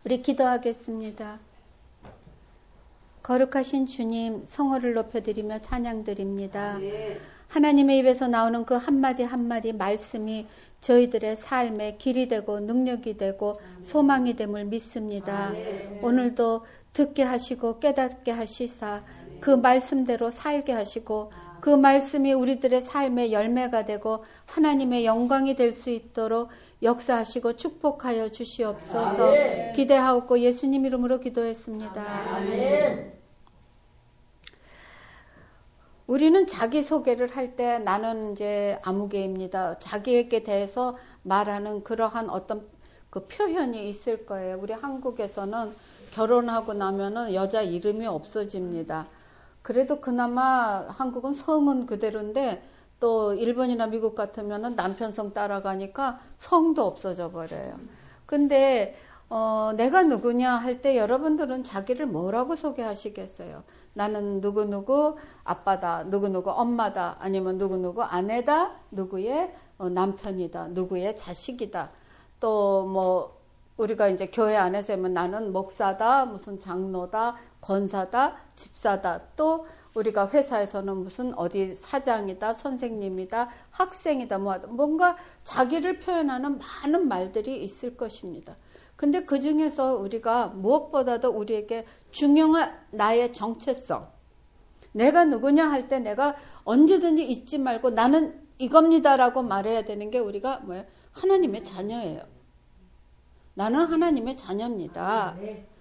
우리 기도하겠습니다. 거룩하신 주님, 성호를 높여드리며 찬양드립니다. 하나님의 입에서 나오는 그 한마디 한마디 말씀이 저희들의 삶의 길이 되고 능력이 되고 소망이 됨을 믿습니다. 오늘도 듣게 하시고 깨닫게 하시사 그 말씀대로 살게 하시고 그 말씀이 우리들의 삶의 열매가 되고 하나님의 영광이 될 수 있도록 역사하시고 축복하여 주시옵소서. 기대하옵고 예수님 이름으로 기도했습니다. 아멘. 우리는 자기소개를 할 때 나는 이제 아무개입니다. 자기에게 대해서 말하는 그러한 어떤 그 표현이 있을 거예요. 우리 한국에서는 결혼하고 나면은 여자 이름이 없어집니다. 그래도 그나마 한국은 성은 그대로인데 또 일본이나 미국 같으면은 남편 성 따라가니까 성도 없어져 버려요. 근데 내가 누구냐 할 때 여러분들은 자기를 뭐라고 소개하시겠어요? 나는 누구누구 아빠다, 누구누구 엄마다, 아니면 누구누구 아내다, 누구의 남편이다, 누구의 자식이다. 또 뭐 우리가 이제 교회 안에서 하면 나는 목사다, 무슨 장로다, 권사다, 집사다. 또 우리가 회사에서는 무슨 어디 사장이다, 선생님이다, 학생이다, 뭔가 자기를 표현하는 많은 말들이 있을 것입니다. 근데 그 중에서 우리가 무엇보다도 우리에게 중요한 나의 정체성. 내가 누구냐 할 때 내가 언제든지 잊지 말고 나는 이겁니다라고 말해야 되는 게 우리가 뭐예요? 하나님의 자녀예요. 나는 하나님의 자녀입니다.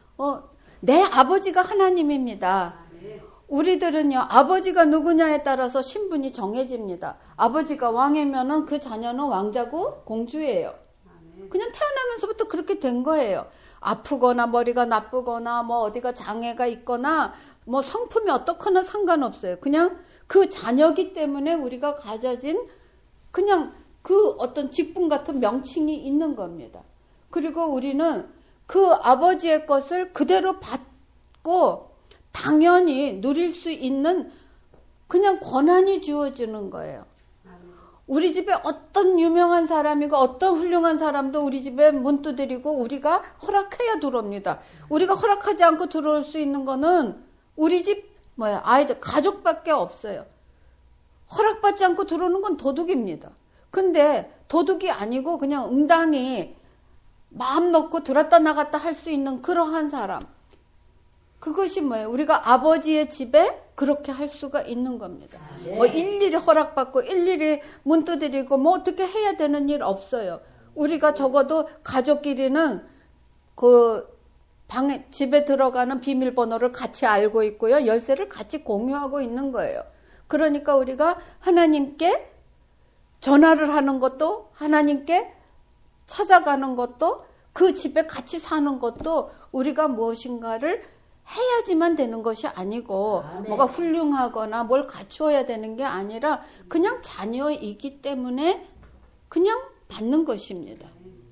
내 아버지가 하나님입니다. 우리들은요, 아버지가 누구냐에 따라서 신분이 정해집니다. 아버지가 왕이면은 그 자녀는 왕자고 공주예요. 그냥 태어나면서부터 그렇게 된 거예요. 아프거나 머리가 나쁘거나 뭐 어디가 장애가 있거나 뭐 성품이 어떻거나 상관없어요. 그냥 그 자녀기 때문에 우리가 가져진 그냥 그 어떤 직분 같은 명칭이 있는 겁니다. 그리고 우리는 그 아버지의 것을 그대로 받고 당연히 누릴 수 있는 그냥 권한이 주어지는 거예요. 우리 집에 어떤 유명한 사람이고 어떤 훌륭한 사람도 우리 집에 문 두드리고 우리가 허락해야 들어옵니다. 우리가 허락하지 않고 들어올 수 있는 거는 우리 집 아이들 가족밖에 없어요. 허락받지 않고 들어오는 건 도둑입니다. 근데 도둑이 아니고 그냥 응당히 마음 놓고 들었다 나갔다 할 수 있는 그러한 사람. 그것이 뭐예요? 우리가 아버지의 집에 그렇게 할 수가 있는 겁니다. 뭐 일일이 허락받고 일일이 문 두드리고 뭐 어떻게 해야 되는 일 없어요. 우리가 적어도 가족끼리는 그 방에 집에 들어가는 비밀번호를 같이 알고 있고요. 열쇠를 같이 공유하고 있는 거예요. 그러니까 우리가 하나님께 전화를 하는 것도 하나님께 찾아가는 것도 그 집에 같이 사는 것도 우리가 무엇인가를 해야지만 되는 것이 아니고 뭐가 훌륭하거나 뭘 갖추어야 되는 게 아니라 그냥 자녀이기 때문에 그냥 받는 것입니다.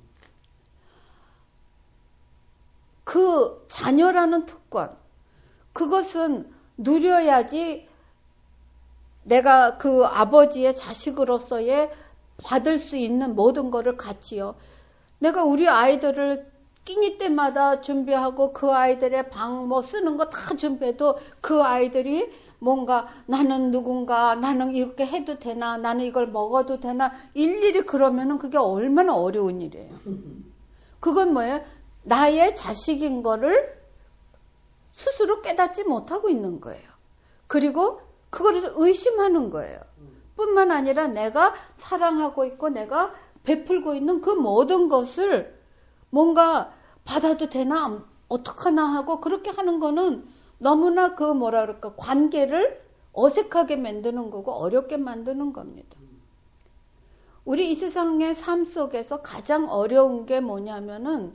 그 자녀라는 특권, 그것은 누려야지 내가 그 아버지의 자식으로서의 받을 수 있는 모든 것을 같이요. 내가 우리 아이들을 끼니 때마다 준비하고 그 아이들의 방 뭐 쓰는 거 다 준비해도 그 아이들이 뭔가 나는 누군가, 나는 이렇게 해도 되나, 나는 이걸 먹어도 되나 일일이 그러면은 그게 얼마나 어려운 일이에요. 그건 뭐예요? 나의 자식인 거를 스스로 깨닫지 못하고 있는 거예요. 그리고 그거를 의심하는 거예요. 뿐만 아니라 내가 사랑하고 있고 내가 베풀고 있는 그 모든 것을 뭔가 받아도 되나 어떡하나 하고 그렇게 하는 거는 너무나 그 관계를 어색하게 만드는 거고 어렵게 만드는 겁니다. 우리 이 세상의 삶 속에서 가장 어려운 게 뭐냐면은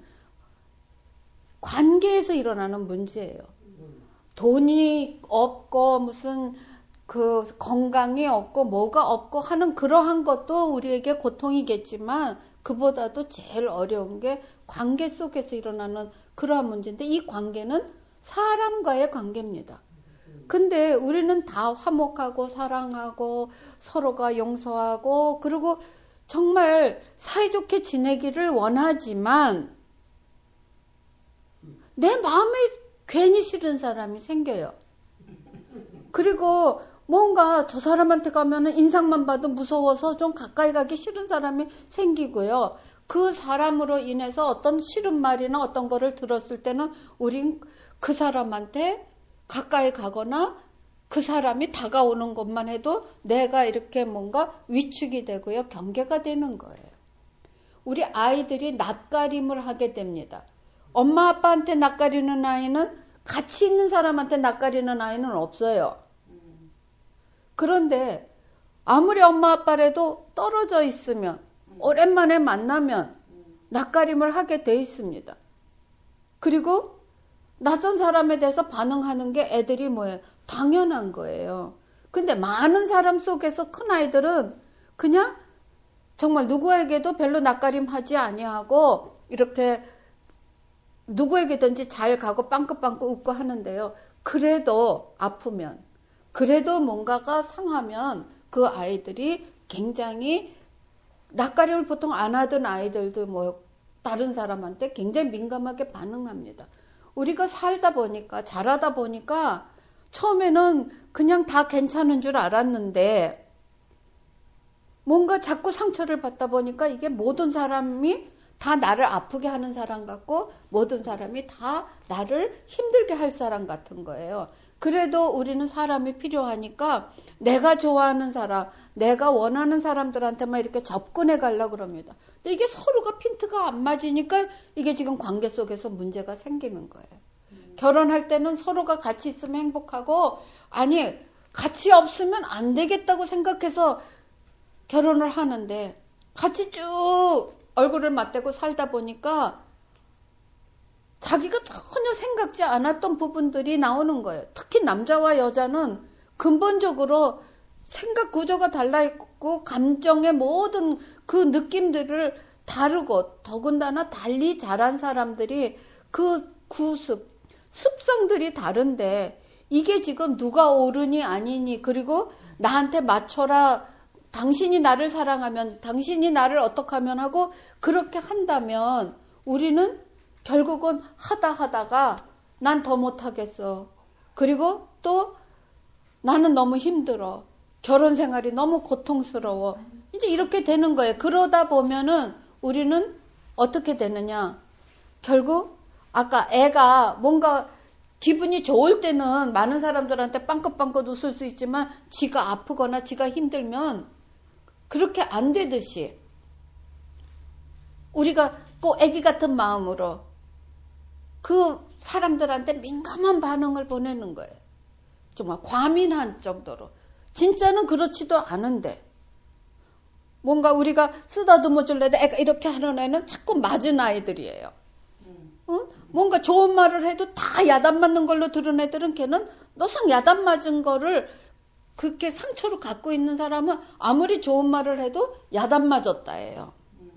관계에서 일어나는 문제예요. 돈이 없고 무슨 그 건강이 없고 뭐가 없고 하는 그러한 것도 우리에게 고통이겠지만 그보다도 제일 어려운 게 관계 속에서 일어나는 그러한 문제인데 이 관계는 사람과의 관계입니다. 근데 우리는 다 화목하고 사랑하고 서로가 용서하고 그리고 정말 사이좋게 지내기를 원하지만 내 마음에 괜히 싫은 사람이 생겨요. 그리고 뭔가 저 사람한테 가면은 인상만 봐도 무서워서 좀 가까이 가기 싫은 사람이 생기고요. 그 사람으로 인해서 어떤 싫은 말이나 어떤 거를 들었을 때는 우린 그 사람한테 가까이 가거나 그 사람이 다가오는 것만 해도 내가 이렇게 뭔가 위축이 되고요. 경계가 되는 거예요. 우리 아이들이 낯가림을 하게 됩니다. 엄마 아빠한테 낯가리는 아이는 같이 있는 사람한테 낯가리는 아이는 없어요. 그런데 아무리 엄마 아빠라도 떨어져 있으면 오랜만에 만나면 낯가림을 하게 돼 있습니다. 그리고 낯선 사람에 대해서 반응하는 게 애들이 뭐예요? 당연한 거예요. 근데 많은 사람 속에서 큰 아이들은 그냥 정말 누구에게도 별로 낯가림 하지 아니하고 이렇게 누구에게든지 잘 가고 빵긋빵긋 웃고 하는데요. 그래도 아프면, 그래도 뭔가가 상하면 그 아이들이 굉장히 낯가림을 보통 안 하던 아이들도 뭐 다른 사람한테 굉장히 민감하게 반응합니다. 우리가 살다 보니까 자라다 보니까 처음에는 그냥 다 괜찮은 줄 알았는데 뭔가 자꾸 상처를 받다 보니까 이게 모든 사람이 다 나를 아프게 하는 사람 같고 모든 사람이 다 나를 힘들게 할 사람 같은 거예요. 그래도 우리는 사람이 필요하니까 내가 좋아하는 사람, 내가 원하는 사람들한테만 이렇게 접근해 가려고 그럽니다. 근데 이게 서로가 핀트가 안 맞으니까 이게 지금 관계 속에서 문제가 생기는 거예요. 결혼할 때는 서로가 같이 있으면 행복하고 아니 같이 없으면 안 되겠다고 생각해서 결혼을 하는데 같이 쭉 얼굴을 맞대고 살다 보니까 자기가 전혀 생각지 않았던 부분들이 나오는 거예요. 특히 남자와 여자는 근본적으로 생각 구조가 달라 있고 감정의 모든 그 느낌들을 다르고 더군다나 달리 자란 사람들이 그 습성들이 다른데 이게 지금 누가 옳으니 아니니 그리고 나한테 맞춰라 당신이 나를 사랑하면 당신이 나를 어떻게 하면 하고 그렇게 한다면 우리는 결국은 하다가 난 더 못하겠어. 그리고 또 나는 너무 힘들어. 결혼 생활이 너무 고통스러워. 이제 이렇게 되는 거예요. 그러다 보면은 우리는 어떻게 되느냐. 결국 아까 애가 뭔가 기분이 좋을 때는 많은 사람들한테 빵긋빵긋 웃을 수 있지만 지가 아프거나 지가 힘들면 그렇게 안 되듯이 우리가 꼭 애기 같은 마음으로 그 사람들한테 민감한 반응을 보내는 거예요. 정말 과민한 정도로. 진짜는 그렇지도 않은데 뭔가 우리가 쓰다듬어 줄래도 애가 이렇게 하는 애는 자꾸 맞은 아이들이에요. 응? 뭔가 좋은 말을 해도 다 야단 맞는 걸로 들은 애들은 걔는 너상 야단 맞은 거를 그렇게 상처로 갖고 있는 사람은 아무리 좋은 말을 해도 야단 맞았다예요.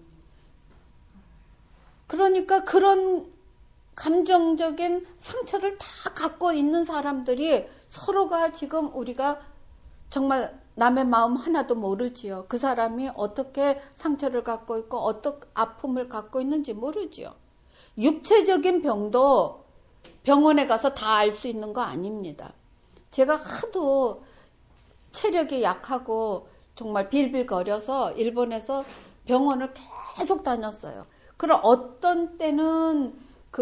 그러니까 그런 감정적인 상처를 다 갖고 있는 사람들이 서로가 지금 우리가 정말 남의 마음 하나도 모르지요. 그 사람이 어떻게 상처를 갖고 있고 어떤 아픔을 갖고 있는지 모르지요. 육체적인 병도 병원에 가서 다 알 수 있는 거 아닙니다. 제가 하도 체력이 약하고 정말 빌빌거려서 일본에서 병원을 계속 다녔어요. 그럼 어떤 때는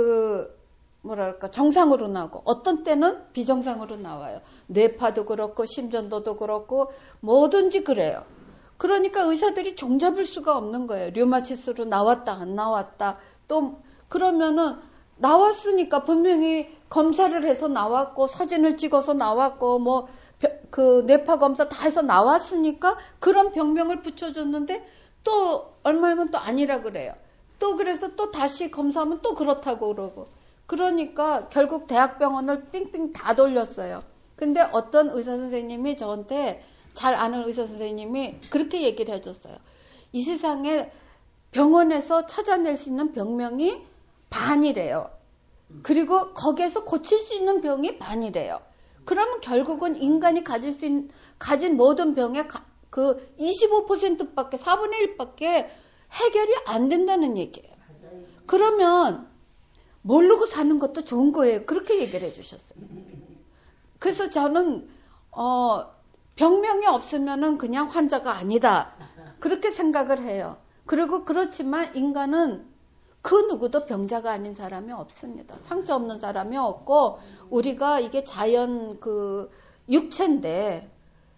정상으로 나오고 어떤 때는 비정상으로 나와요. 뇌파도 그렇고 심전도도 그렇고 뭐든지 그래요. 그러니까 의사들이 종잡을 수가 없는 거예요. 류마티스로 나왔다 안 나왔다 또 그러면은 나왔으니까 분명히 검사를 해서 나왔고 사진을 찍어서 나왔고 뭐 그 뇌파 검사 다 해서 나왔으니까 그런 병명을 붙여줬는데 또 얼마면 또 아니라 그래요. 또 그래서 또 다시 검사하면 또 그렇다고 그러고 그러니까 결국 대학병원을 삥삥 다 돌렸어요. 근데 어떤 의사 선생님이 저한테 잘 아는 의사 선생님이 그렇게 얘기를 해줬어요. 이 세상에 병원에서 찾아낼 수 있는 병명이 반이래요. 그리고 거기에서 고칠 수 있는 병이 반이래요. 그러면 결국은 인간이 가진 모든 병의 그 25%밖에 4분의 1밖에 해결이 안 된다는 얘기예요. 그러면 모르고 사는 것도 좋은 거예요. 그렇게 얘기를 해주셨어요. 그래서 저는 병명이 없으면은 그냥 환자가 아니다. 그렇게 생각을 해요. 그리고 그렇지만 인간은 그 누구도 병자가 아닌 사람이 없습니다. 상처 없는 사람이 없고 우리가 이게 자연 그 육체인데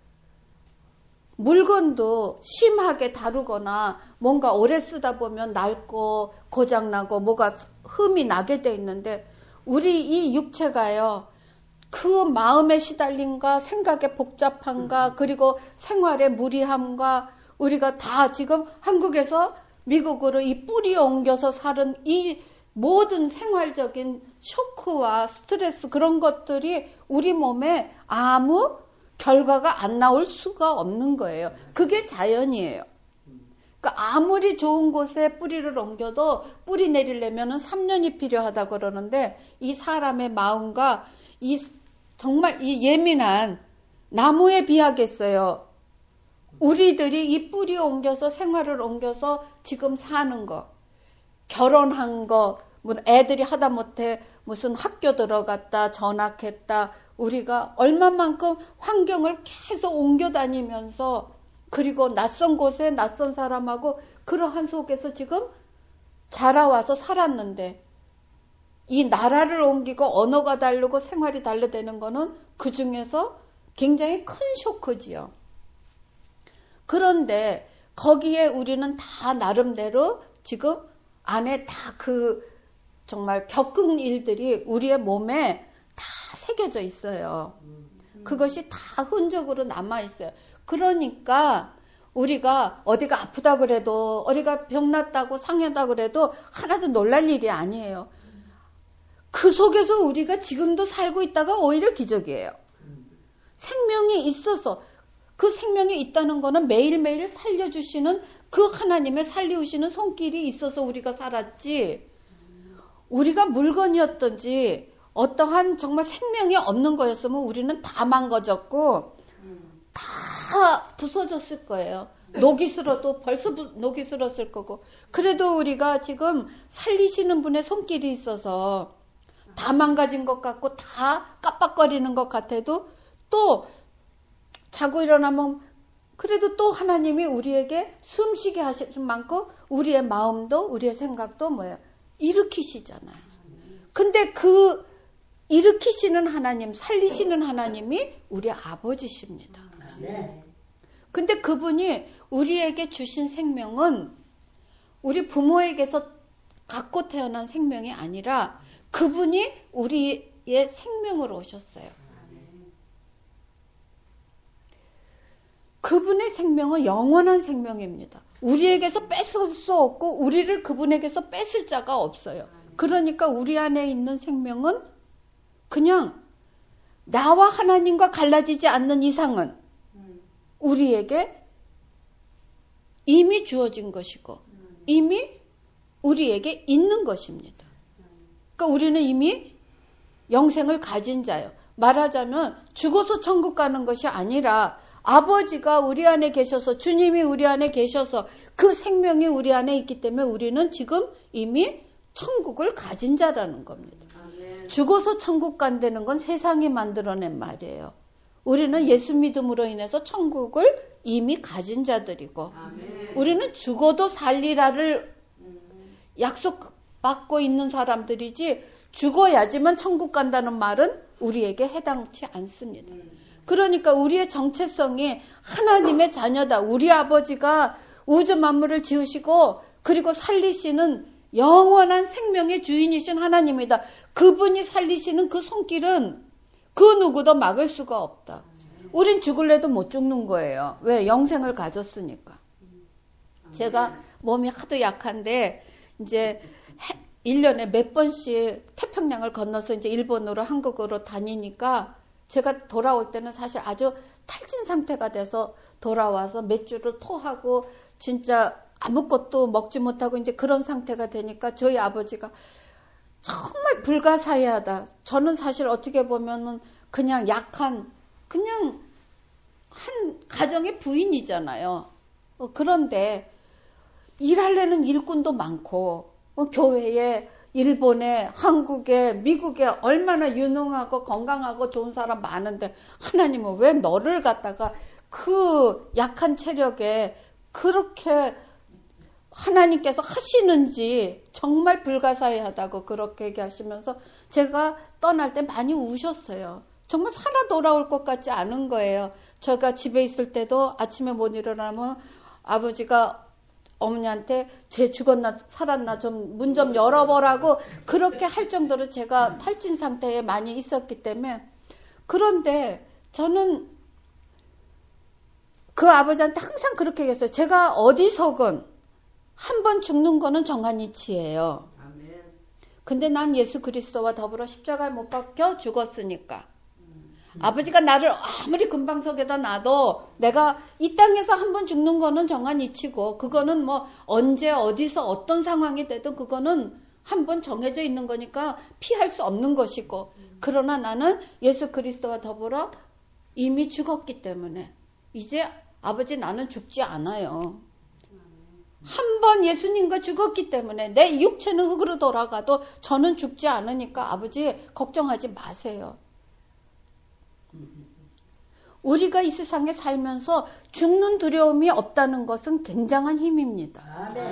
물건도 심하게 다루거나 뭔가 오래 쓰다 보면 낡고 고장나고 뭐가 흠이 나게 돼 있는데 우리 이 육체가요. 그 마음의 시달림과 생각의 복잡함과 그리고 생활의 무리함과 우리가 다 지금 한국에서 미국으로 이 뿌리 옮겨서 사는 이 모든 생활적인 쇼크와 스트레스 그런 것들이 우리 몸에 아무 결과가 안 나올 수가 없는 거예요. 그게 자연이에요. 그러니까 아무리 좋은 곳에 뿌리를 옮겨도 뿌리 내리려면 3년이 필요하다 그러는데 이 사람의 마음과 정말 이 예민한 나무에 비하겠어요. 우리들이 이 뿌리 옮겨서 생활을 옮겨서 지금 사는 거, 결혼한 거, 뭐 애들이 하다못해 무슨 학교 들어갔다, 전학했다, 우리가 얼마만큼 환경을 계속 옮겨 다니면서 그리고 낯선 곳에 낯선 사람하고 그러한 속에서 지금 자라와서 살았는데 이 나라를 옮기고 언어가 다르고 생활이 다르다는 거는 그 중에서 굉장히 큰 쇼크지요. 그런데 거기에 우리는 다 나름대로 지금 안에 다 정말 겪은 일들이 우리의 몸에 다 새겨져 있어요. 그것이 다 흔적으로 남아있어요. 그러니까 우리가 어디가 아프다 그래도 어디가 병났다고 상했다 그래도 하나도 놀랄 일이 아니에요. 그 속에서 우리가 지금도 살고 있다가 오히려 기적이에요. 생명이 있어서 그 생명이 있다는 거는 매일매일 살려주시는 그 하나님의 살리우시는 손길이 있어서 우리가 살았지. 우리가 물건이었던지 어떠한 정말 생명이 없는 거였으면 우리는 다 망가졌고 다 부서졌을 거예요. 녹이 슬어도 벌써 녹이 슬었을 거고. 그래도 우리가 지금 살리시는 분의 손길이 있어서 다 망가진 것 같고 다 깜빡거리는 것 같아도 또 자고 일어나면 그래도 또 하나님이 우리에게 숨쉬게 하실 만큼 우리의 마음도 우리의 생각도 뭐예요? 일으키시잖아요. 근데 그 일으키시는 하나님, 살리시는 하나님이 우리 아버지십니다. 근데 그분이 우리에게 주신 생명은 우리 부모에게서 갖고 태어난 생명이 아니라 그분이 우리의 생명으로 오셨어요. 그분의 생명은 영원한 생명입니다. 우리에게서 뺏을 수 없고 우리를 그분에게서 뺏을 자가 없어요. 그러니까 우리 안에 있는 생명은 그냥 나와 하나님과 갈라지지 않는 이상은 우리에게 이미 주어진 것이고 이미 우리에게 있는 것입니다. 그러니까 우리는 이미 영생을 가진 자예요. 말하자면 죽어서 천국 가는 것이 아니라 아버지가 우리 안에 계셔서 주님이 우리 안에 계셔서 그 생명이 우리 안에 있기 때문에 우리는 지금 이미 천국을 가진 자라는 겁니다. 죽어서 천국 간다는 건 세상이 만들어낸 말이에요. 우리는 예수 믿음으로 인해서 천국을 이미 가진 자들이고 우리는 죽어도 살리라를 약속받고 있는 사람들이지 죽어야지만 천국 간다는 말은 우리에게 해당치 않습니다. 그러니까 우리의 정체성이 하나님의 자녀다. 우리 아버지가 우주 만물을 지으시고 그리고 살리시는 영원한 생명의 주인이신 하나님이다. 그분이 살리시는 그 손길은 그 누구도 막을 수가 없다. 우린 죽을래도 못 죽는 거예요. 왜? 영생을 가졌으니까. 제가 몸이 하도 약한데 이제 1년에 몇 번씩 태평양을 건너서 이제 일본으로 한국으로 다니니까 제가 돌아올 때는 사실 아주 탈진 상태가 돼서 돌아와서 몇 주를 토하고 진짜 아무것도 먹지 못하고 이제 그런 상태가 되니까 저희 아버지가 정말 불가사의하다. 저는 사실 어떻게 보면은 그냥 약한 그냥 한 가정의 부인이잖아요. 그런데 일하려는 일꾼도 많고 교회에 일본에, 한국에, 미국에 얼마나 유능하고 건강하고 좋은 사람 많은데 하나님은 왜 너를 갖다가 그 약한 체력에 그렇게 하나님께서 하시는지 정말 불가사의하다고 그렇게 얘기하시면서 제가 떠날 때 많이 우셨어요. 정말 살아 돌아올 것 같지 않은 거예요. 제가 집에 있을 때도 아침에 못 일어나면 아버지가 어머니한테 쟤 죽었나 살았나 좀 문 좀 열어보라고 그렇게 할 정도로 제가 탈진 상태에 많이 있었기 때문에. 그런데 저는 그 아버지한테 항상 그렇게 얘기했어요. 제가 어디서건 한 번 죽는 거는 정한이치예요. 근데 난 예수 그리스도와 더불어 십자가에 못 박혀 죽었으니까. 아버지가 나를 아무리 금방석에다 놔도 내가 이 땅에서 한 번 죽는 거는 정한이치고 그거는 뭐 언제 어디서 어떤 상황이 되든 그거는 한 번 정해져 있는 거니까 피할 수 없는 것이고, 그러나 나는 예수 그리스도와 더불어 이미 죽었기 때문에 이제 아버지 나는 죽지 않아요. 한 번 예수님과 죽었기 때문에 내 육체는 흙으로 돌아가도 저는 죽지 않으니까 아버지 걱정하지 마세요. 우리가 이 세상에 살면서 죽는 두려움이 없다는 것은 굉장한 힘입니다.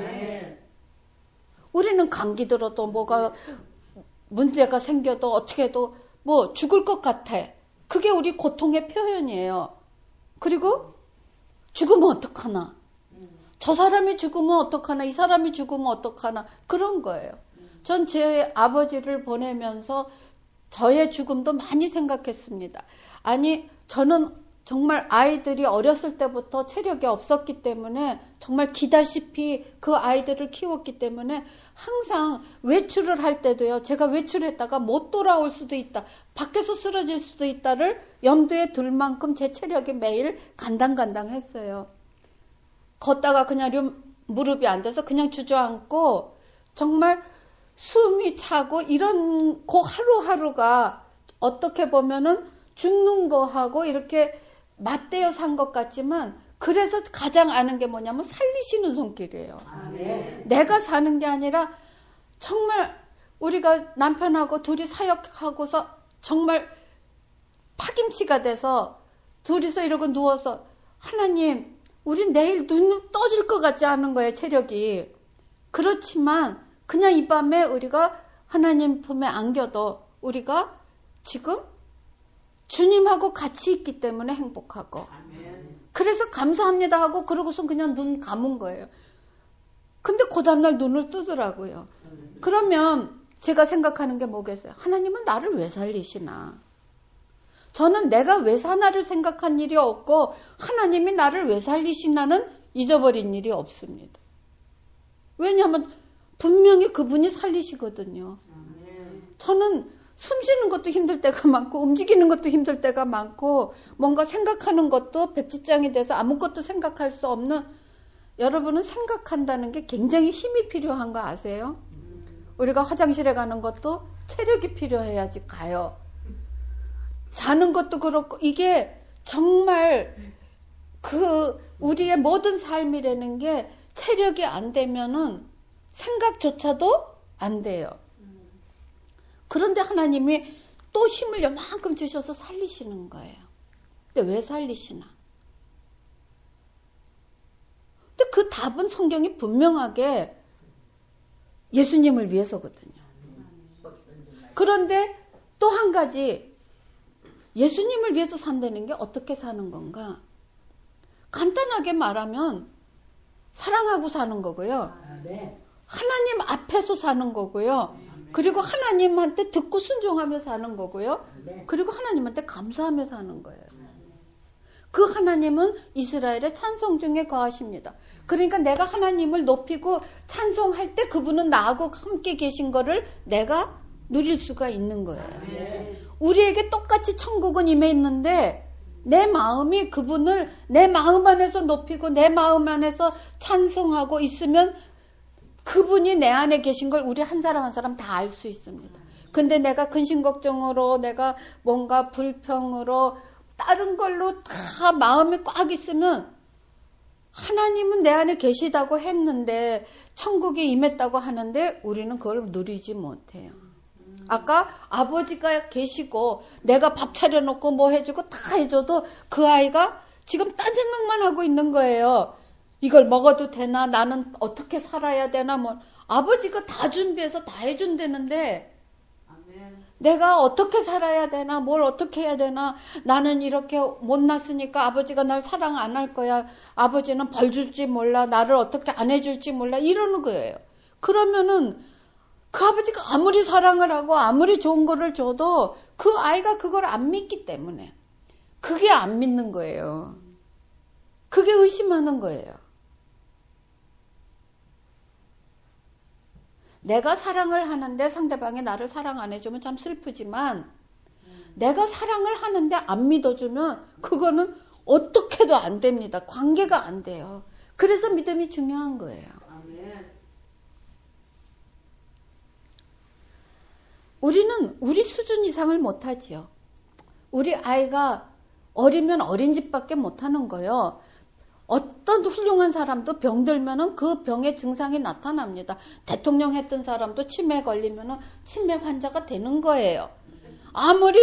우리는 감기 들어도 뭐가 문제가 생겨도 어떻게 해도 뭐 죽을 것 같아. 그게 우리 고통의 표현이에요. 그리고 죽으면 어떡하나. 저 사람이 죽으면 어떡하나. 이 사람이 죽으면 어떡하나. 그런 거예요. 전 제 아버지를 보내면서 저의 죽음도 많이 생각했습니다. 아니, 저는 정말 아이들이 어렸을 때부터 체력이 없었기 때문에 정말 기다시피 그 아이들을 키웠기 때문에 항상 외출을 할 때도요. 제가 외출했다가 못 돌아올 수도 있다. 밖에서 쓰러질 수도 있다를 염두에 둘 만큼 제 체력이 매일 간당간당했어요. 걷다가 그냥 무릎이 안 돼서 그냥 주저앉고 정말 숨이 차고 이런 그 하루하루가 어떻게 보면은 죽는 거하고 이렇게 맞대어 산 것 같지만, 그래서 가장 아는 게 뭐냐면 살리시는 손길이에요. 내가 사는 게 아니라 정말 우리가 남편하고 둘이 사역하고서 정말 파김치가 돼서 둘이서 이러고 누워서 하나님 우리 내일 눈 떠질 것 같지 않은 거예요. 체력이. 그렇지만 그냥 이 밤에 우리가 하나님 품에 안겨도 우리가 지금 주님하고 같이 있기 때문에 행복하고. 그래서 감사합니다 하고 그러고서 그냥 눈 감은 거예요. 근데 그 다음날 눈을 뜨더라고요. 그러면 제가 생각하는 게 뭐겠어요? 하나님은 나를 왜 살리시나? 저는 내가 왜 사나를 생각한 일이 없고 하나님이 나를 왜 살리시나는 잊어버린 일이 없습니다. 왜냐하면 분명히 그분이 살리시거든요. 저는 숨 쉬는 것도 힘들 때가 많고 움직이는 것도 힘들 때가 많고 뭔가 생각하는 것도 백지장이 돼서 아무것도 생각할 수 없는, 여러분은 생각한다는 게 굉장히 힘이 필요한 거 아세요? 우리가 화장실에 가는 것도 체력이 필요해야지 가요. 자는 것도 그렇고 이게 정말 그 우리의 모든 삶이라는 게 체력이 안 되면은 생각조차도 안 돼요. 그런데 하나님이 또 힘을 요만큼 주셔서 살리시는 거예요. 근데 왜 살리시나? 근데 그 답은 성경이 분명하게 예수님을 위해서거든요. 그런데 또 한 가지, 예수님을 위해서 산다는 게 어떻게 사는 건가? 간단하게 말하면 사랑하고 사는 거고요. 하나님 앞에서 사는 거고요. 그리고 하나님한테 듣고 순종하며 사는 거고요. 그리고 하나님한테 감사하며 사는 거예요. 그 하나님은 이스라엘의 찬송 중에 거하십니다. 그러니까 내가 하나님을 높이고 찬송할 때 그분은 나하고 함께 계신 거를 내가 누릴 수가 있는 거예요. 우리에게 똑같이 천국은 임해 있는데 내 마음이 그분을 내 마음 안에서 높이고 내 마음 안에서 찬송하고 있으면 그분이 내 안에 계신 걸 우리 한 사람 한 사람 다 알 수 있습니다. 근데 내가 근심걱정으로 내가 뭔가 불평으로 다른 걸로 다 마음이 꽉 있으면 하나님은 내 안에 계시다고 했는데 천국에 임했다고 하는데 우리는 그걸 누리지 못해요. 아까 아버지가 계시고 내가 밥 차려놓고 뭐 해주고 다 해줘도 그 아이가 지금 딴 생각만 하고 있는 거예요. 이걸 먹어도 되나? 나는 어떻게 살아야 되나? 뭐 아버지가 다 준비해서 다 해준다는데 내가 어떻게 살아야 되나? 뭘 어떻게 해야 되나? 나는 이렇게 못났으니까 아버지가 날 사랑 안 할 거야. 아버지는 벌 줄지 몰라. 나를 어떻게 안 해줄지 몰라. 이러는 거예요. 그러면은 그 아버지가 아무리 사랑을 하고 아무리 좋은 거를 줘도 그 아이가 그걸 안 믿기 때문에 그게 안 믿는 거예요. 그게 의심하는 거예요. 내가 사랑을 하는데 상대방이 나를 사랑 안 해주면 참 슬프지만 내가 사랑을 하는데 안 믿어주면 그거는 어떻게도 안 됩니다. 관계가 안 돼요. 그래서 믿음이 중요한 거예요. 우리는 우리 수준 이상을 못하지요. 우리 아이가 어리면 어린 짓밖에 못하는 거예요. 어떤 훌륭한 사람도 병들면은 그 병의 증상이 나타납니다. 대통령 했던 사람도 치매 걸리면은 치매 환자가 되는 거예요. 아무리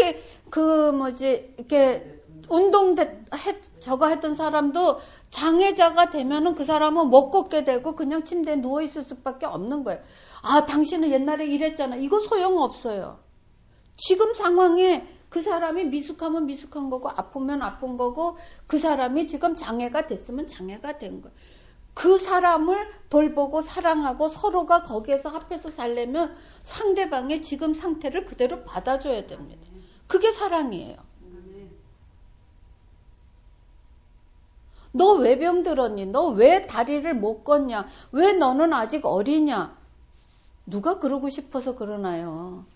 이렇게 저거 했던 사람도 장애자가 되면은 그 사람은 못 걷게 되고 그냥 침대에 누워있을 수밖에 없는 거예요. 아, 당신은 옛날에 이랬잖아. 이거 소용없어요. 지금 상황에 그 사람이 미숙하면 미숙한 거고 아프면 아픈 거고 그 사람이 지금 장애가 됐으면 장애가 된 거예요. 그 사람을 돌보고 사랑하고 서로가 거기에서 합해서 살려면 상대방의 지금 상태를 그대로 받아줘야 됩니다. 그게 사랑이에요. 너 왜 병들었니? 너 왜 다리를 못 걷냐? 왜 너는 아직 어리냐? 누가 그러고 싶어서 그러나요?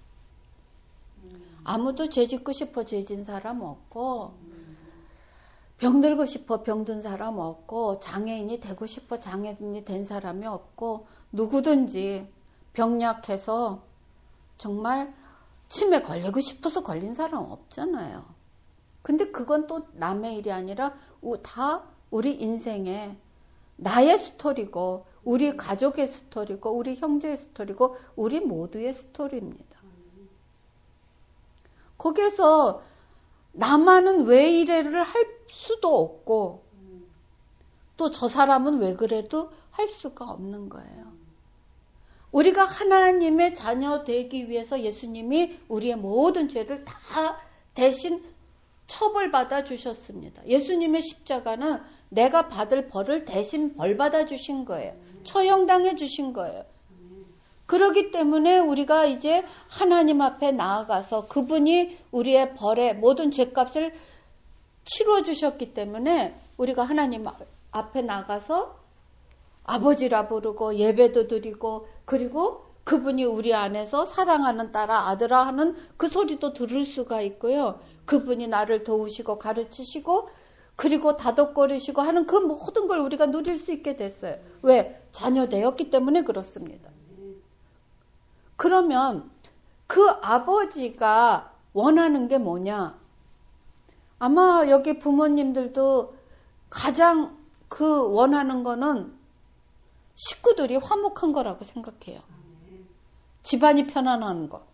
아무도 죄 짓고 싶어 죄 진 사람 없고 병들고 싶어 병든 사람 없고 장애인이 되고 싶어 장애인이 된 사람이 없고 누구든지 병약해서 정말 치매 걸리고 싶어서 걸린 사람 없잖아요. 근데 그건 또 남의 일이 아니라 다 우리 인생에 나의 스토리고 우리 가족의 스토리고 우리 형제의 스토리고 우리 모두의 스토리입니다. 거기에서 나만은 왜 이래를 할 수도 없고 또 저 사람은 왜 그래도 할 수가 없는 거예요. 우리가 하나님의 자녀 되기 위해서 예수님이 우리의 모든 죄를 다 대신 처벌받아 주셨습니다. 예수님의 십자가는 내가 받을 벌을 대신 벌받아 주신 거예요. 처형당해 주신 거예요. 그렇기 때문에 우리가 이제 하나님 앞에 나아가서 그분이 우리의 벌의 모든 죄값을 치루어 주셨기 때문에 우리가 하나님 앞에 나가서 아버지라 부르고 예배도 드리고 그리고 그분이 우리 안에서 사랑하는 딸아 아들아 하는 그 소리도 들을 수가 있고요. 그분이 나를 도우시고 가르치시고 그리고 다독거리시고 하는 그 모든 걸 우리가 누릴 수 있게 됐어요. 왜? 자녀 되었기 때문에 그렇습니다. 그러면 그 아버지가 원하는 게 뭐냐? 아마 여기 부모님들도 가장 그 원하는 거는 식구들이 화목한 거라고 생각해요. 집안이 편안한 거.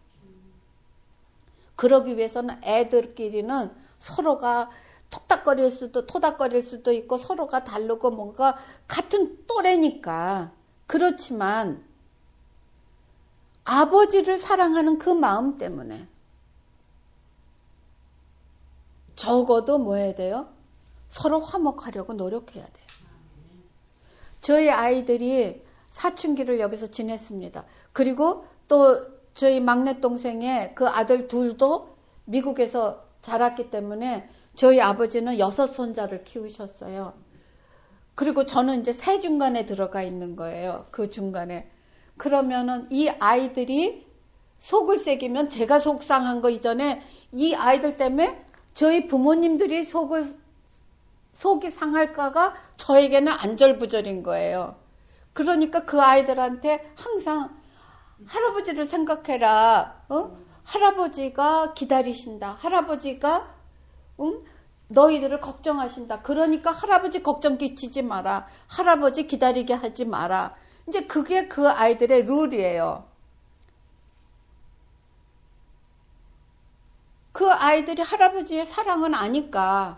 그러기 위해서는 애들끼리는 서로가 토닥거릴 수도 있고 서로가 다르고 뭔가 같은 또래니까. 그렇지만 아버지를 사랑하는 그 마음 때문에 적어도 뭐 해야 돼요? 서로 화목하려고 노력해야 돼요. 저희 아이들이 사춘기를 여기서 지냈습니다. 그리고 또 저희 막내 동생의 그 아들 둘도 미국에서 자랐기 때문에 저희 아버지는 6손자를 키우셨어요. 그리고 저는 이제 새 중간에 들어가 있는 거예요. 그 중간에. 그러면은 이 아이들이 속을 새기면 제가 속상한 거 이전에 이 아이들 때문에 저희 부모님들이 속이 상할까가 저에게는 안절부절인 거예요. 그러니까 그 아이들한테 항상 할아버지를 생각해라. 할아버지가 기다리신다. 할아버지가 너희들을 걱정하신다. 그러니까 할아버지 걱정 끼치지 마라. 할아버지 기다리게 하지 마라. 이제 그게 그 아이들의 룰이에요. 그 아이들이 할아버지의 사랑은 아니까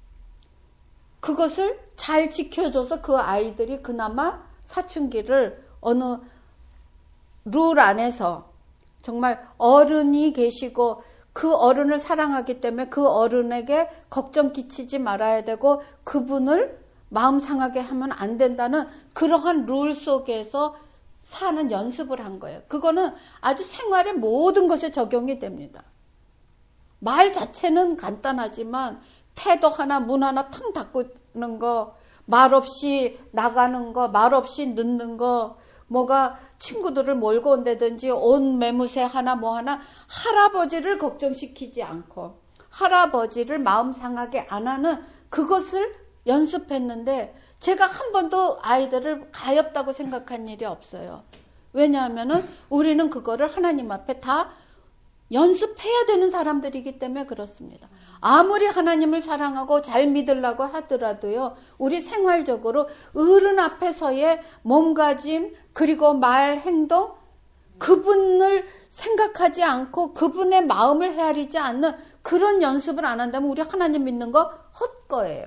그것을 잘 지켜줘서 그 아이들이 그나마 사춘기를 어느 룰 안에서 정말 어른이 계시고 그 어른을 사랑하기 때문에 그 어른에게 걱정 끼치지 말아야 되고 그분을 마음 상하게 하면 안 된다는 그러한 룰 속에서 사는 연습을 한 거예요. 그거는 아주 생활의 모든 것에 적용이 됩니다. 말 자체는 간단하지만 태도 하나, 문 하나 탕 닫는 거, 말 없이 나가는 거, 말 없이 늦는 거, 뭐가 친구들을 몰고 온다든지 옷 매무새 하나 뭐 하나 할아버지를 걱정시키지 않고 할아버지를 마음 상하게 안 하는 그것을 연습했는데 제가 한 번도 아이들을 가엾다고 생각한 일이 없어요. 왜냐하면은 우리는 그거를 하나님 앞에 다 연습해야 되는 사람들이기 때문에 그렇습니다. 아무리 하나님을 사랑하고 잘 믿으려고 하더라도요. 우리 생활적으로 어른 앞에서의 몸가짐 그리고 말, 행동 그분을 생각하지 않고 그분의 마음을 헤아리지 않는 그런 연습을 안 한다면 우리 하나님 믿는 거 헛거예요.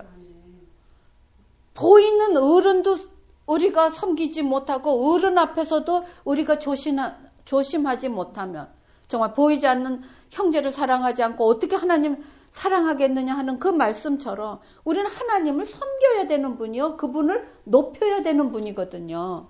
보이는 어른도 우리가 섬기지 못하고 어른 앞에서도 우리가 조심하지 못하면 정말 보이지 않는 형제를 사랑하지 않고 어떻게 하나님 사랑하겠느냐 하는 그 말씀처럼 우리는 하나님을 섬겨야 되는 분이요. 그분을 높여야 되는 분이거든요.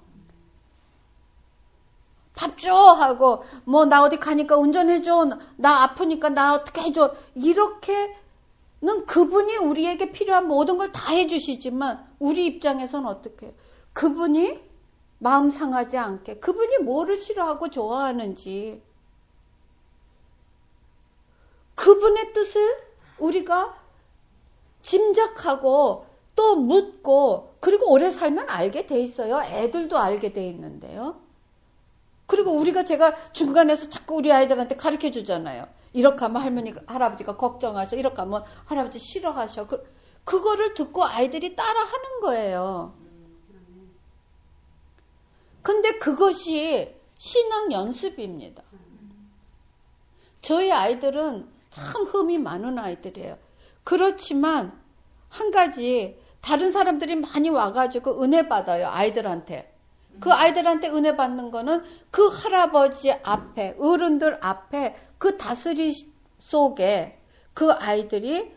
밥 줘 하고 뭐 나 어디 가니까 운전해줘. 나 아프니까 나 어떻게 해줘. 이렇게는 그분이 우리에게 필요한 모든 걸 다 해주시지만 우리 입장에서는 어떻게 해요? 그분이 마음 상하지 않게 그분이 뭐를 싫어하고 좋아하는지 그분의 뜻을 우리가 짐작하고 또 묻고 그리고 오래 살면 알게 돼 있어요. 애들도 알게 돼 있는데요. 그리고 우리가 제가 중간에서 자꾸 우리 아이들한테 가르쳐 주잖아요. 이렇게 하면 할아버지가 걱정하셔. 이렇게 하면 할아버지 싫어하셔. 그거를 듣고 아이들이 따라 하는 거예요. 근데 그것이 신앙 연습입니다. 저희 아이들은 참 흠이 많은 아이들이에요. 그렇지만 한 가지 다른 사람들이 많이 와가지고 은혜 받아요. 아이들한테. 그 아이들한테 은혜 받는 거는 그 할아버지 앞에 어른들 앞에 그 다스리 속에 그 아이들이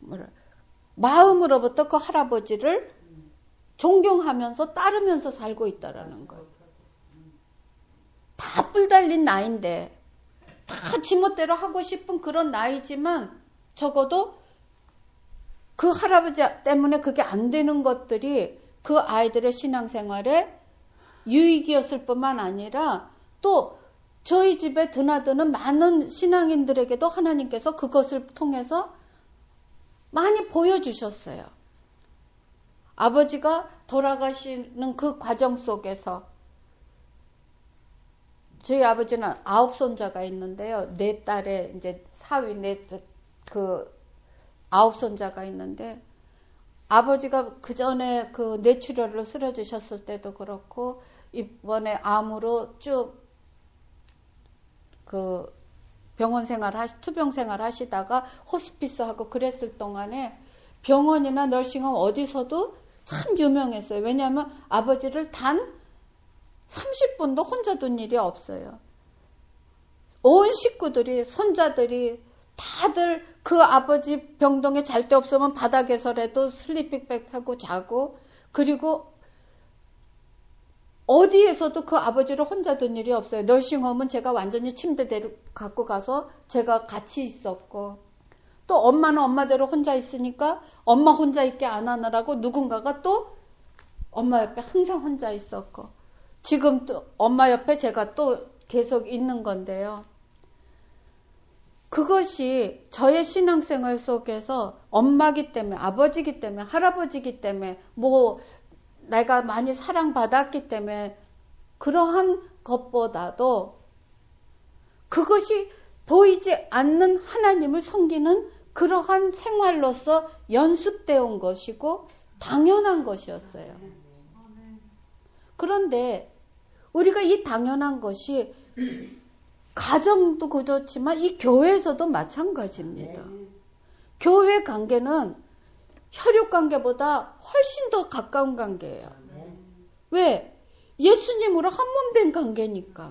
마음으로부터 그 할아버지를 존경하면서 따르면서 살고 있다라는 거예요. 다 뿔 달린 나이인데 다 지멋대로 하고 싶은 그런 나이지만 적어도 그 할아버지 때문에 그게 안 되는 것들이 그 아이들의 신앙생활에 유익이었을 뿐만 아니라 또 저희 집에 드나드는 많은 신앙인들에게도 하나님께서 그것을 통해서 많이 보여주셨어요. 아버지가 돌아가시는 그 과정 속에서 저희 아버지는 9손자가 있는데요. 4딸에 이제 사위 9손자가 있는데 아버지가 그 전에 그 뇌출혈로 쓰러지셨을 때도 그렇고 이번에 암으로 쭉 그 병원 투병 생활 하시다가 호스피스 하고 그랬을 동안에 병원이나 널싱홈 어디서도 참 유명했어요. 왜냐하면 아버지를 단 30분도 혼자 둔 일이 없어요. 온 식구들이 손자들이 다들 그 아버지 병동에 잘 데 없으면 바닥에서라도 슬리핑백 하고 자고 그리고 어디에서도 그 아버지를 혼자 둔 일이 없어요. 널싱홈은 제가 완전히 침대대로 갖고 가서 제가 같이 있었고 또 엄마는 엄마대로 혼자 있으니까 엄마 혼자 있게 안 하느라고 누군가가 또 엄마 옆에 항상 혼자 있었고 지금 또 엄마 옆에 제가 또 계속 있는 건데요. 그것이 저의 신앙생활 속에서 엄마기 때문에 아버지기 때문에 할아버지기 때문에 뭐 내가 많이 사랑받았기 때문에 그러한 것보다도 그것이 보이지 않는 하나님을 섬기는 그러한 생활로서 연습되어 온 것이고 당연한 것이었어요. 그런데 우리가 이 당연한 것이 가정도 그렇지만 이 교회에서도 마찬가지입니다. 교회 관계는 혈육 관계보다 훨씬 더 가까운 관계예요. 왜? 예수님으로 한 몸 된 관계니까.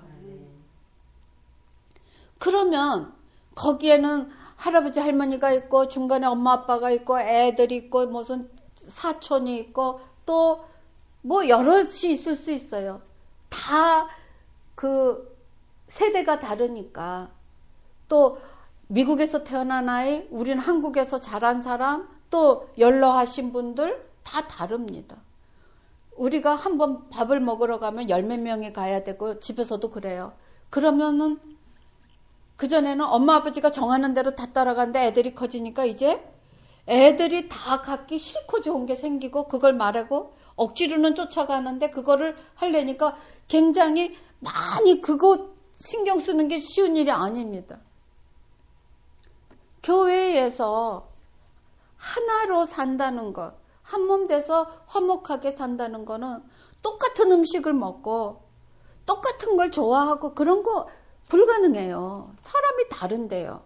그러면 거기에는 할아버지 할머니가 있고 중간에 엄마 아빠가 있고 애들이 있고 무슨 사촌이 있고 또 뭐 여럿이 있을 수 있어요. 다 그 세대가 다르니까. 또 미국에서 태어난 아이, 우리는 한국에서 자란 사람, 또 연로하신 분들 다 다릅니다. 우리가 한번 밥을 먹으러 가면 열 몇 명이 가야 되고 집에서도 그래요. 그러면은 그전에는 엄마 아버지가 정하는 대로 다 따라가는데 애들이 커지니까 이제 애들이 다 갖기 싫고 좋은 게 생기고 그걸 말하고 억지로는 쫓아가는데 그거를 하려니까 굉장히 많이 그거 신경 쓰는 게 쉬운 일이 아닙니다. 교회에서 하나로 산다는 것, 한 몸 돼서 화목하게 산다는 거는 똑같은 음식을 먹고 똑같은 걸 좋아하고 그런 거 불가능해요. 사람이 다른데요.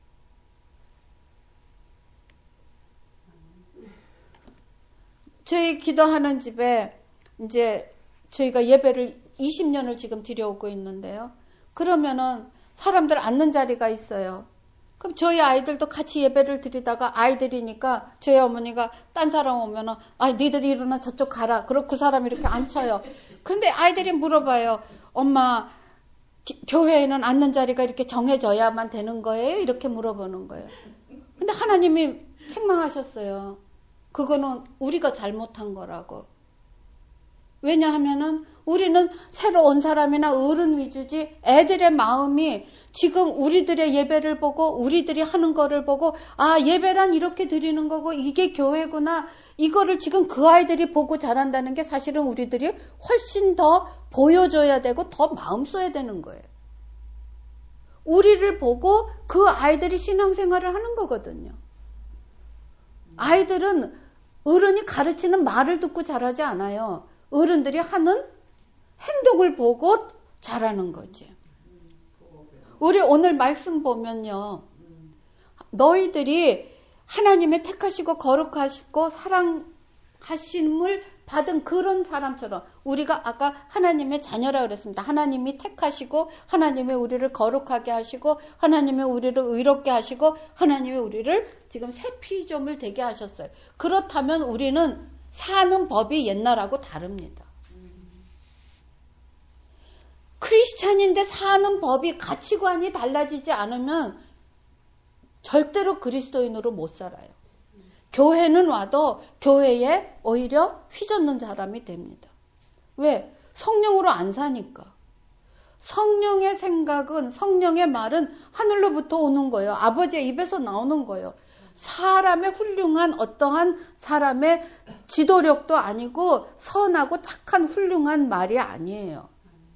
저희 기도하는 집에 이제 저희가 예배를 20년을 지금 드려오고 있는데요. 그러면은 사람들 앉는 자리가 있어요. 그럼 저희 아이들도 같이 예배를 드리다가 아이들이니까 저희 어머니가 딴 사람 오면은 니들이 일어나 저쪽 가라. 그러고 그 사람이 이렇게 앉혀요. 그런데 아이들이 물어봐요. 엄마 교회에는 앉는 자리가 이렇게 정해져야만 되는 거예요? 이렇게 물어보는 거예요. 근데 하나님이 책망하셨어요. 그거는 우리가 잘못한 거라고. 왜냐하면은 우리는 새로 온 사람이나 어른 위주지 애들의 마음이 지금 우리들의 예배를 보고 우리들이 하는 거를 보고 예배란 이렇게 드리는 거고 이게 교회구나 이거를 지금 그 아이들이 보고 자란다는 게 사실은 우리들이 훨씬 더 보여줘야 되고 더 마음 써야 되는 거예요. 우리를 보고 그 아이들이 신앙생활을 하는 거거든요. 아이들은 어른이 가르치는 말을 듣고 자라지 않아요. 어른들이 하는 행동을 보고 자라는 거지. 우리 오늘 말씀 보면요. 너희들이 하나님의 택하시고 거룩하시고 사랑하심을 받은 그런 사람처럼 우리가 아까 하나님의 자녀라고 그랬습니다. 하나님이 택하시고 하나님이 우리를 거룩하게 하시고 하나님이 우리를 의롭게 하시고 하나님이 우리를 지금 새 피조물 되게 하셨어요. 그렇다면 우리는 사는 법이 옛날하고 다릅니다. 크리스찬인데 사는 법이 가치관이 달라지지 않으면 절대로 그리스도인으로 못 살아요. 교회는 와도 교회에 오히려 휘젓는 사람이 됩니다. 왜? 성령으로 안 사니까. 성령의 생각은 성령의 말은 하늘로부터 오는 거예요. 아버지의 입에서 나오는 거예요. 사람의 훌륭한 어떠한 사람의 지도력도 아니고 선하고 착한 훌륭한 말이 아니에요.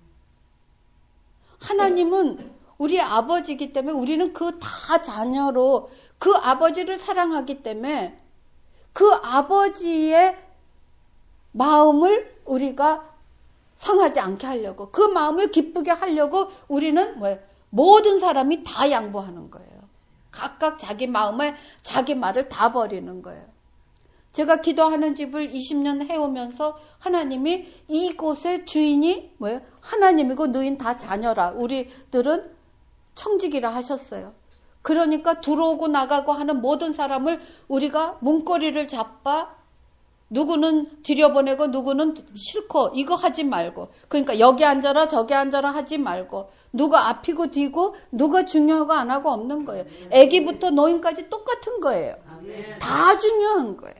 하나님은 우리 아버지이기 때문에 우리는 그 다 자녀로 그 아버지를 사랑하기 때문에 그 아버지의 마음을 우리가 상하지 않게 하려고 그 마음을 기쁘게 하려고 우리는 모든 사람이 다 양보하는 거예요. 각각 자기 마음에 자기 말을 다 버리는 거예요. 제가 기도하는 집을 20년 해오면서 하나님이 이곳의 주인이 하나님이고 너희는 다 자녀라. 우리들은 청직이라 하셨어요. 그러니까 들어오고 나가고 하는 모든 사람을 우리가 문고리를 잡아 누구는 들여보내고 누구는 싫고 이거 하지 말고 그러니까 여기 앉아라 저기 앉아라 하지 말고 누가 앞이고 뒤고 누가 중요하고 안 하고 없는 거예요. 아기부터 노인까지 똑같은 거예요. 다 중요한 거예요.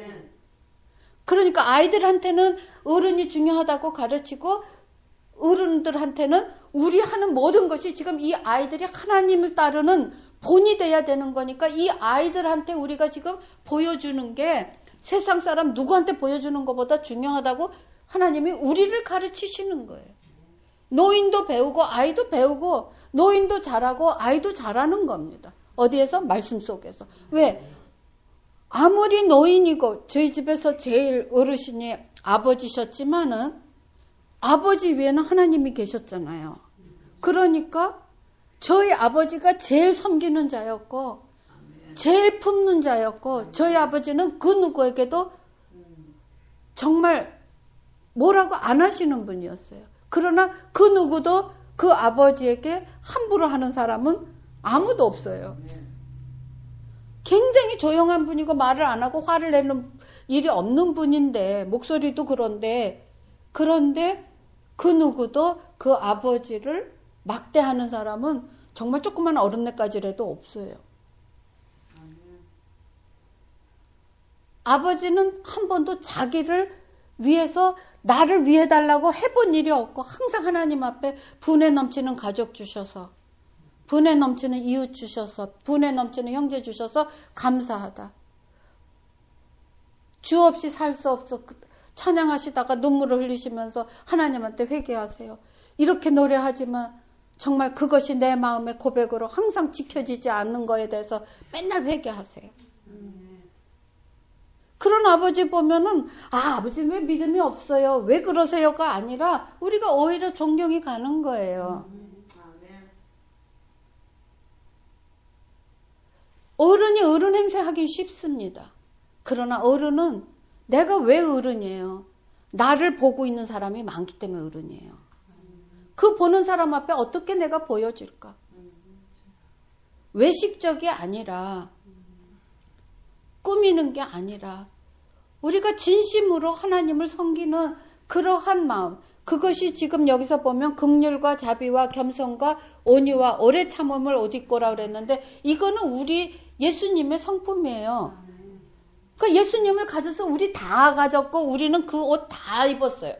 그러니까 아이들한테는 어른이 중요하다고 가르치고 어른들한테는 우리 하는 모든 것이 지금 이 아이들이 하나님을 따르는 본이 돼야 되는 거니까 이 아이들한테 우리가 지금 보여주는 게 세상 사람 누구한테 보여주는 것보다 중요하다고 하나님이 우리를 가르치시는 거예요. 노인도 배우고 아이도 배우고 노인도 잘하고 아이도 잘하는 겁니다. 어디에서? 말씀 속에서. 왜? 아무리 노인이고 저희 집에서 제일 어르신이 아버지셨지만은 아버지 위에는 하나님이 계셨잖아요. 그러니까 저희 아버지가 제일 섬기는 자였고 제일 품는 자였고 저희 아버지는 그 누구에게도 정말 뭐라고 안 하시는 분이었어요. 그러나 그 누구도 그 아버지에게 함부로 하는 사람은 아무도 없어요. 굉장히 조용한 분이고 말을 안 하고 화를 내는 일이 없는 분인데 목소리도 그런데 그 누구도 그 아버지를 막대하는 사람은 정말 조그만 어른네까지라도 없어요. 아버지는 한 번도 자기를 위해서 나를 위해 달라고 해본 일이 없고 항상 하나님 앞에 분에 넘치는 가족 주셔서 분에 넘치는 이웃 주셔서 분에 넘치는 형제 주셔서 감사하다. 주 없이 살 수 없어 찬양하시다가 눈물을 흘리시면서 하나님한테 회개하세요. 이렇게 노래하지만 정말 그것이 내 마음의 고백으로 항상 지켜지지 않는 거에 대해서 맨날 회개하세요. 그런 아버지 보면은 아버지 왜 믿음이 없어요? 왜 그러세요가 아니라 우리가 오히려 존경이 가는 거예요. 어른이 어른 행세하긴 쉽습니다. 그러나 어른은 내가 왜 어른이에요? 나를 보고 있는 사람이 많기 때문에 어른이에요. 그 보는 사람 앞에 어떻게 내가 보여질까? 외식적이 아니라 꾸미는 게 아니라 우리가 진심으로 하나님을 섬기는 그러한 마음, 그것이 지금 여기서 보면 긍휼과 자비와 겸손과 온유와 오래 참음을 옷 입고라 그랬는데 이거는 우리 예수님의 성품이에요. 그 예수님을 가져서 우리 다 가졌고 우리는 그 옷 다 입었어요.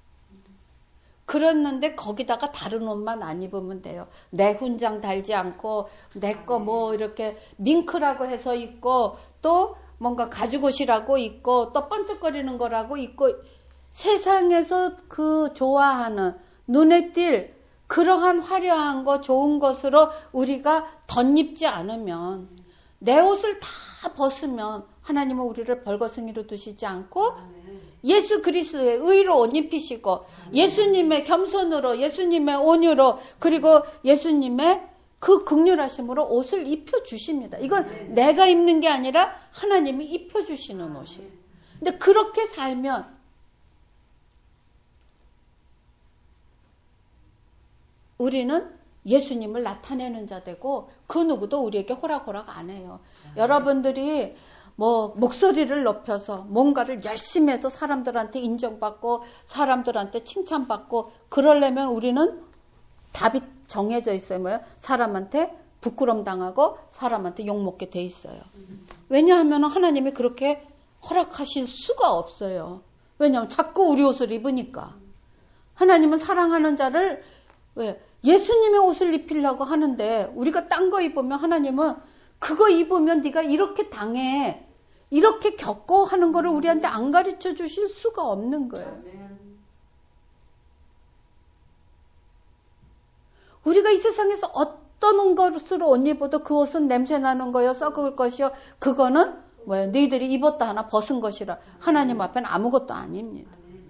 그랬는데 거기다가 다른 옷만 안 입으면 돼요. 내 훈장 달지 않고 내 거 뭐 이렇게 밍크라고 해서 입고 또 뭔가 가죽옷이라고 입고 또 번쩍거리는 거라고 입고 세상에서 그 좋아하는 눈에 띌 그러한 화려한 거 좋은 것으로 우리가 덧입지 않으면 내 옷을 다 벗으면 하나님은 우리를 벌거숭이로 두시지 않고 예수 그리스도의 의로 옷 입히시고 예수님의 겸손으로 예수님의 온유로 그리고 예수님의 그 긍휼하심으로 옷을 입혀주십니다. 이건 내가 입는 게 아니라 하나님이 입혀주시는 옷이에요. 근데 그렇게 살면 우리는 예수님을 나타내는 자 되고 그 누구도 우리에게 호락호락 안 해요. 여러분들이 뭐 목소리를 높여서 뭔가를 열심히 해서 사람들한테 인정받고 사람들한테 칭찬받고 그러려면 우리는 답이 정해져 있어요. 뭐요? 사람한테 부끄럼 당하고 사람한테 욕먹게 돼 있어요. 왜냐하면 하나님이 그렇게 허락하실 수가 없어요. 왜냐하면 자꾸 우리 옷을 입으니까. 하나님은 사랑하는 자를 왜 예수님의 옷을 입히려고 하는데 우리가 딴 거 입으면 하나님은 그거 입으면 네가 이렇게 당해 이렇게 겪고 하는 거를 우리한테 안 가르쳐 주실 수가 없는 거예요. 우리가 이 세상에서 어떤 것으로 옷 입어도 그 옷은 냄새 나는 거요 썩을 것이요 그거는 뭐예요? 너희들이 입었다 하나 벗은 것이라 하나님 앞에는 아무것도 아닙니다.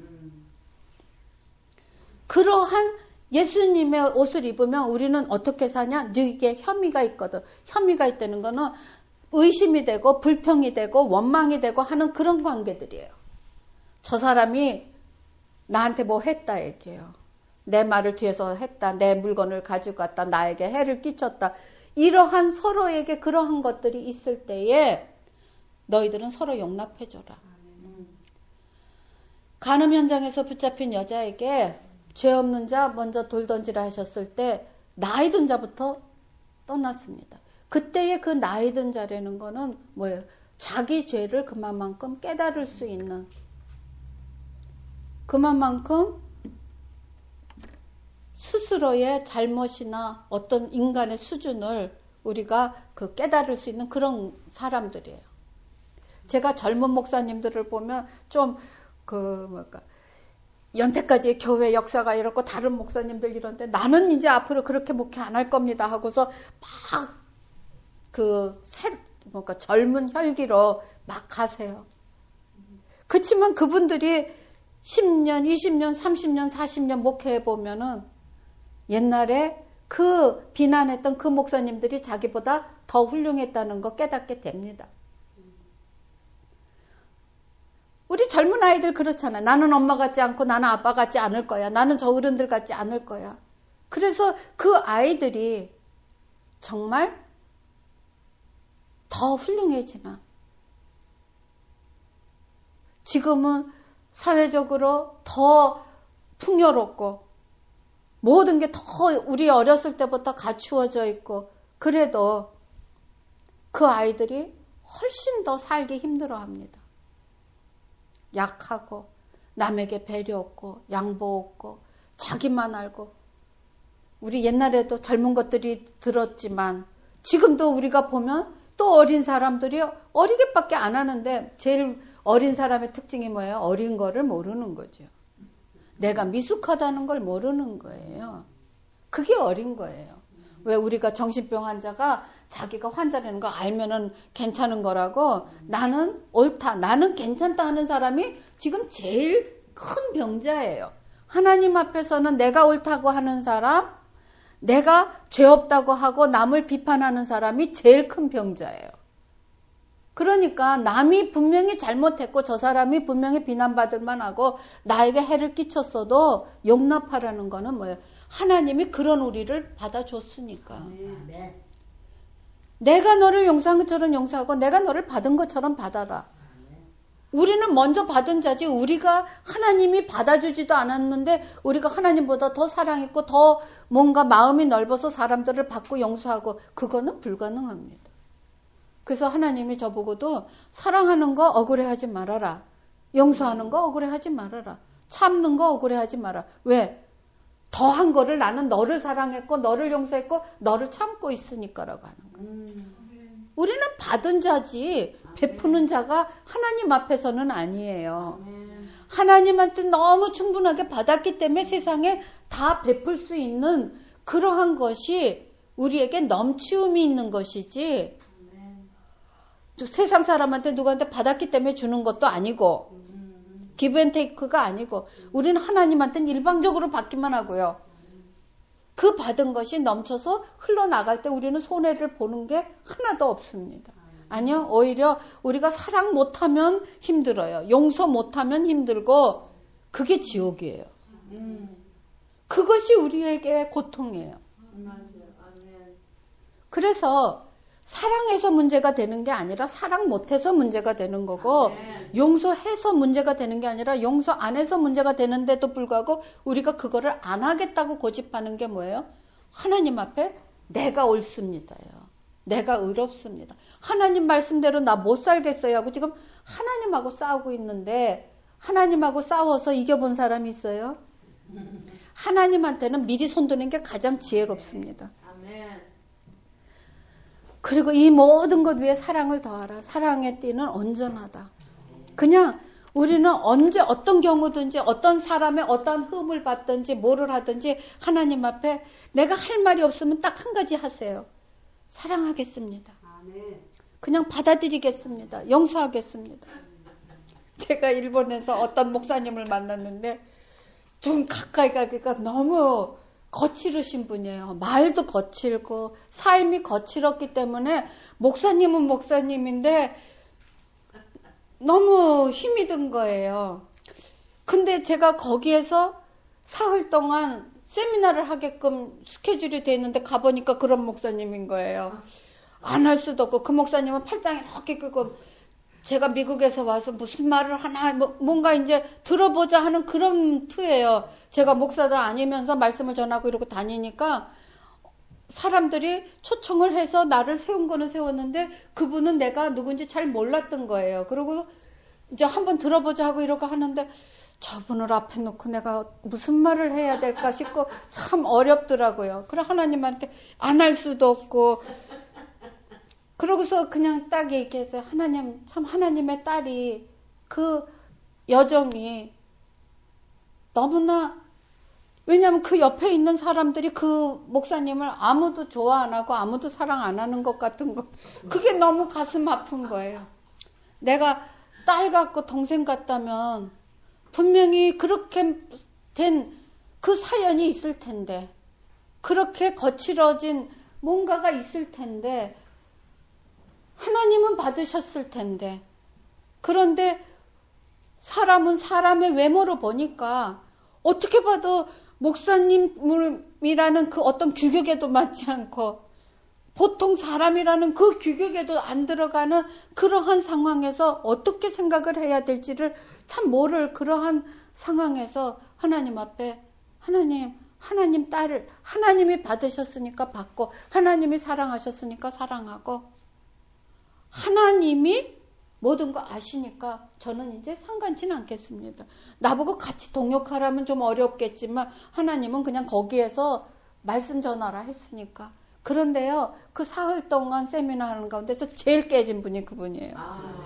그러한 예수님의 옷을 입으면 우리는 어떻게 사냐? 너에게 혐의가 있거든. 혐의가 있다는 거는 의심이 되고 불평이 되고 원망이 되고 하는 그런 관계들이에요. 저 사람이 나한테 뭐 했다 얘기해요. 내 말을 뒤에서 했다. 내 물건을 가지고 갔다. 나에게 해를 끼쳤다. 이러한 서로에게 그러한 것들이 있을 때에 너희들은 서로 용납해줘라. 간음 현장에서 붙잡힌 여자에게 죄 없는 자 먼저 돌 던지라 하셨을 때 나이 든 자부터 떠났습니다. 그때의 그 나이 든 자라는 거는 뭐예요? 자기 죄를 그만큼 깨달을 수 있는 그만큼 스스로의 잘못이나 어떤 인간의 수준을 우리가 그 깨달을 수 있는 그런 사람들이에요. 제가 젊은 목사님들을 보면 좀 연태까지의 교회 역사가 이렇고 다른 목사님들 이런데 나는 이제 앞으로 그렇게 목회 안 할 겁니다 하고서 막 젊은 혈기로 막 가세요. 그렇지만 그분들이 10년, 20년, 30년, 40년 목회해 보면은 옛날에 그 비난했던 그 목사님들이 자기보다 더 훌륭했다는 거 깨닫게 됩니다. 우리 젊은 아이들 그렇잖아. 나는 엄마 같지 않고 나는 아빠 같지 않을 거야. 나는 저 어른들 같지 않을 거야. 그래서 그 아이들이 정말 더 훌륭해지나. 지금은 사회적으로 더 풍요롭고 모든 게 더 우리 어렸을 때부터 갖추어져 있고 그래도 그 아이들이 훨씬 더 살기 힘들어합니다. 약하고 남에게 배려 없고 양보 없고 자기만 알고 우리 옛날에도 젊은 것들이 들었지만 지금도 우리가 보면 또 어린 사람들이 어리게밖에 안 하는데 제일 어린 사람의 특징이 뭐예요? 어린 거를 모르는 거죠. 내가 미숙하다는 걸 모르는 거예요. 그게 어린 거예요. 왜 우리가 정신병 환자가 자기가 환자라는 거 알면은 괜찮은 거라고 나는 옳다, 나는 괜찮다 하는 사람이 지금 제일 큰 병자예요. 하나님 앞에서는 내가 옳다고 하는 사람, 내가 죄 없다고 하고 남을 비판하는 사람이 제일 큰 병자예요. 그러니까 남이 분명히 잘못했고 저 사람이 분명히 비난받을 만하고 나에게 해를 끼쳤어도 용납하라는 거는 뭐예요? 하나님이 그런 우리를 받아줬으니까. 네. 내가 너를 용서한 것처럼 용서하고 내가 너를 받은 것처럼 받아라. 우리는 먼저 받은 자지 우리가 하나님이 받아주지도 않았는데 우리가 하나님보다 더 사랑했고 더 뭔가 마음이 넓어서 사람들을 받고 용서하고 그거는 불가능합니다. 그래서 하나님이 저보고도 사랑하는 거 억울해하지 말아라. 용서하는 거 억울해하지 말아라. 참는 거 억울해하지 마라. 왜? 더한 거를 나는 너를 사랑했고 너를 용서했고 너를 참고 있으니까라고 하는 거예요. 우리는 받은 자지 베푸는 자가 하나님 앞에서는 아니에요. 하나님한테 너무 충분하게 받았기 때문에 세상에 다 베풀 수 있는 그러한 것이 우리에게 넘치움이 있는 것이지 세상 사람한테 누구한테 받았기 때문에 주는 것도 아니고 기브앤테이크가 아니고 우리는 하나님한테는 일방적으로 받기만 하고요. 그 받은 것이 넘쳐서 흘러나갈 때 우리는 손해를 보는 게 하나도 없습니다. 아니요. 오히려 우리가 사랑 못하면 힘들어요. 용서 못하면 힘들고 그게 지옥이에요. 그것이 우리에게 고통이에요. 그래서 사랑해서 문제가 되는 게 아니라 사랑 못해서 문제가 되는 거고 용서해서 문제가 되는 게 아니라 용서 안 해서 문제가 되는데도 불구하고 우리가 그거를 안 하겠다고 고집하는 게 뭐예요? 하나님 앞에 내가 옳습니다요. 내가 의롭습니다. 하나님 말씀대로 나 못 살겠어요 하고 지금 하나님하고 싸우고 있는데 하나님하고 싸워서 이겨본 사람이 있어요? 하나님한테는 미리 손드는 게 가장 지혜롭습니다. 그리고 이 모든 것 위에 사랑을 더하라. 사랑의 띠는 온전하다. 그냥 우리는 언제 어떤 경우든지 어떤 사람의 어떤 흠을 받든지 뭐를 하든지 하나님 앞에 내가 할 말이 없으면 딱 한 가지 하세요. 사랑하겠습니다. 그냥 받아들이겠습니다. 용서하겠습니다. 제가 일본에서 어떤 목사님을 만났는데 좀 가까이 가기가 너무 거칠으신 분이에요. 말도 거칠고 삶이 거칠었기 때문에 목사님은 목사님인데 너무 힘이 든 거예요. 근데 제가 거기에서 사흘 동안 세미나를 하게끔 스케줄이 돼 있는데 가보니까 그런 목사님인 거예요. 안 할 수도 없고 그 목사님은 팔짱 이렇게 끄고 제가 미국에서 와서 무슨 말을 하나 뭔가 이제 들어보자 하는 그런 투예요. 제가 목사도 아니면서 말씀을 전하고 이러고 다니니까 사람들이 초청을 해서 나를 세운 거는 세웠는데 그분은 내가 누군지 잘 몰랐던 거예요. 그리고 이제 한번 들어보자 하고 이러고 하는데 저분을 앞에 놓고 내가 무슨 말을 해야 될까 싶고 참 어렵더라고요. 그래 하나님한테 안 할 수도 없고 그러고서 그냥 딱 얘기해서 하나님, 참 하나님의 딸이 그 여정이 너무나 왜냐하면 그 옆에 있는 사람들이 그 목사님을 아무도 좋아 안 하고 아무도 사랑 안 하는 것 같은 거. 그게 너무 가슴 아픈 거예요. 내가 딸 같고 동생 같다면 분명히 그렇게 된 그 사연이 있을 텐데, 그렇게 거칠어진 뭔가가 있을 텐데, 하나님은 받으셨을 텐데, 그런데 사람은 사람의 외모로 보니까 어떻게 봐도 목사님이라는 그 어떤 규격에도 맞지 않고 보통 사람이라는 그 규격에도 안 들어가는 그러한 상황에서 어떻게 생각을 해야 될지를 참 모를 그러한 상황에서 하나님 앞에 하나님 딸을 하나님이 받으셨으니까 받고 하나님이 사랑하셨으니까 사랑하고 하나님이 모든 거 아시니까 저는 이제 상관치는 않겠습니다. 나보고 같이 동역하라면 좀 어렵겠지만 하나님은 그냥 거기에서 말씀 전하라 했으니까. 그런데요, 그 사흘 동안 세미나 하는 가운데서 제일 깨진 분이 그분이에요.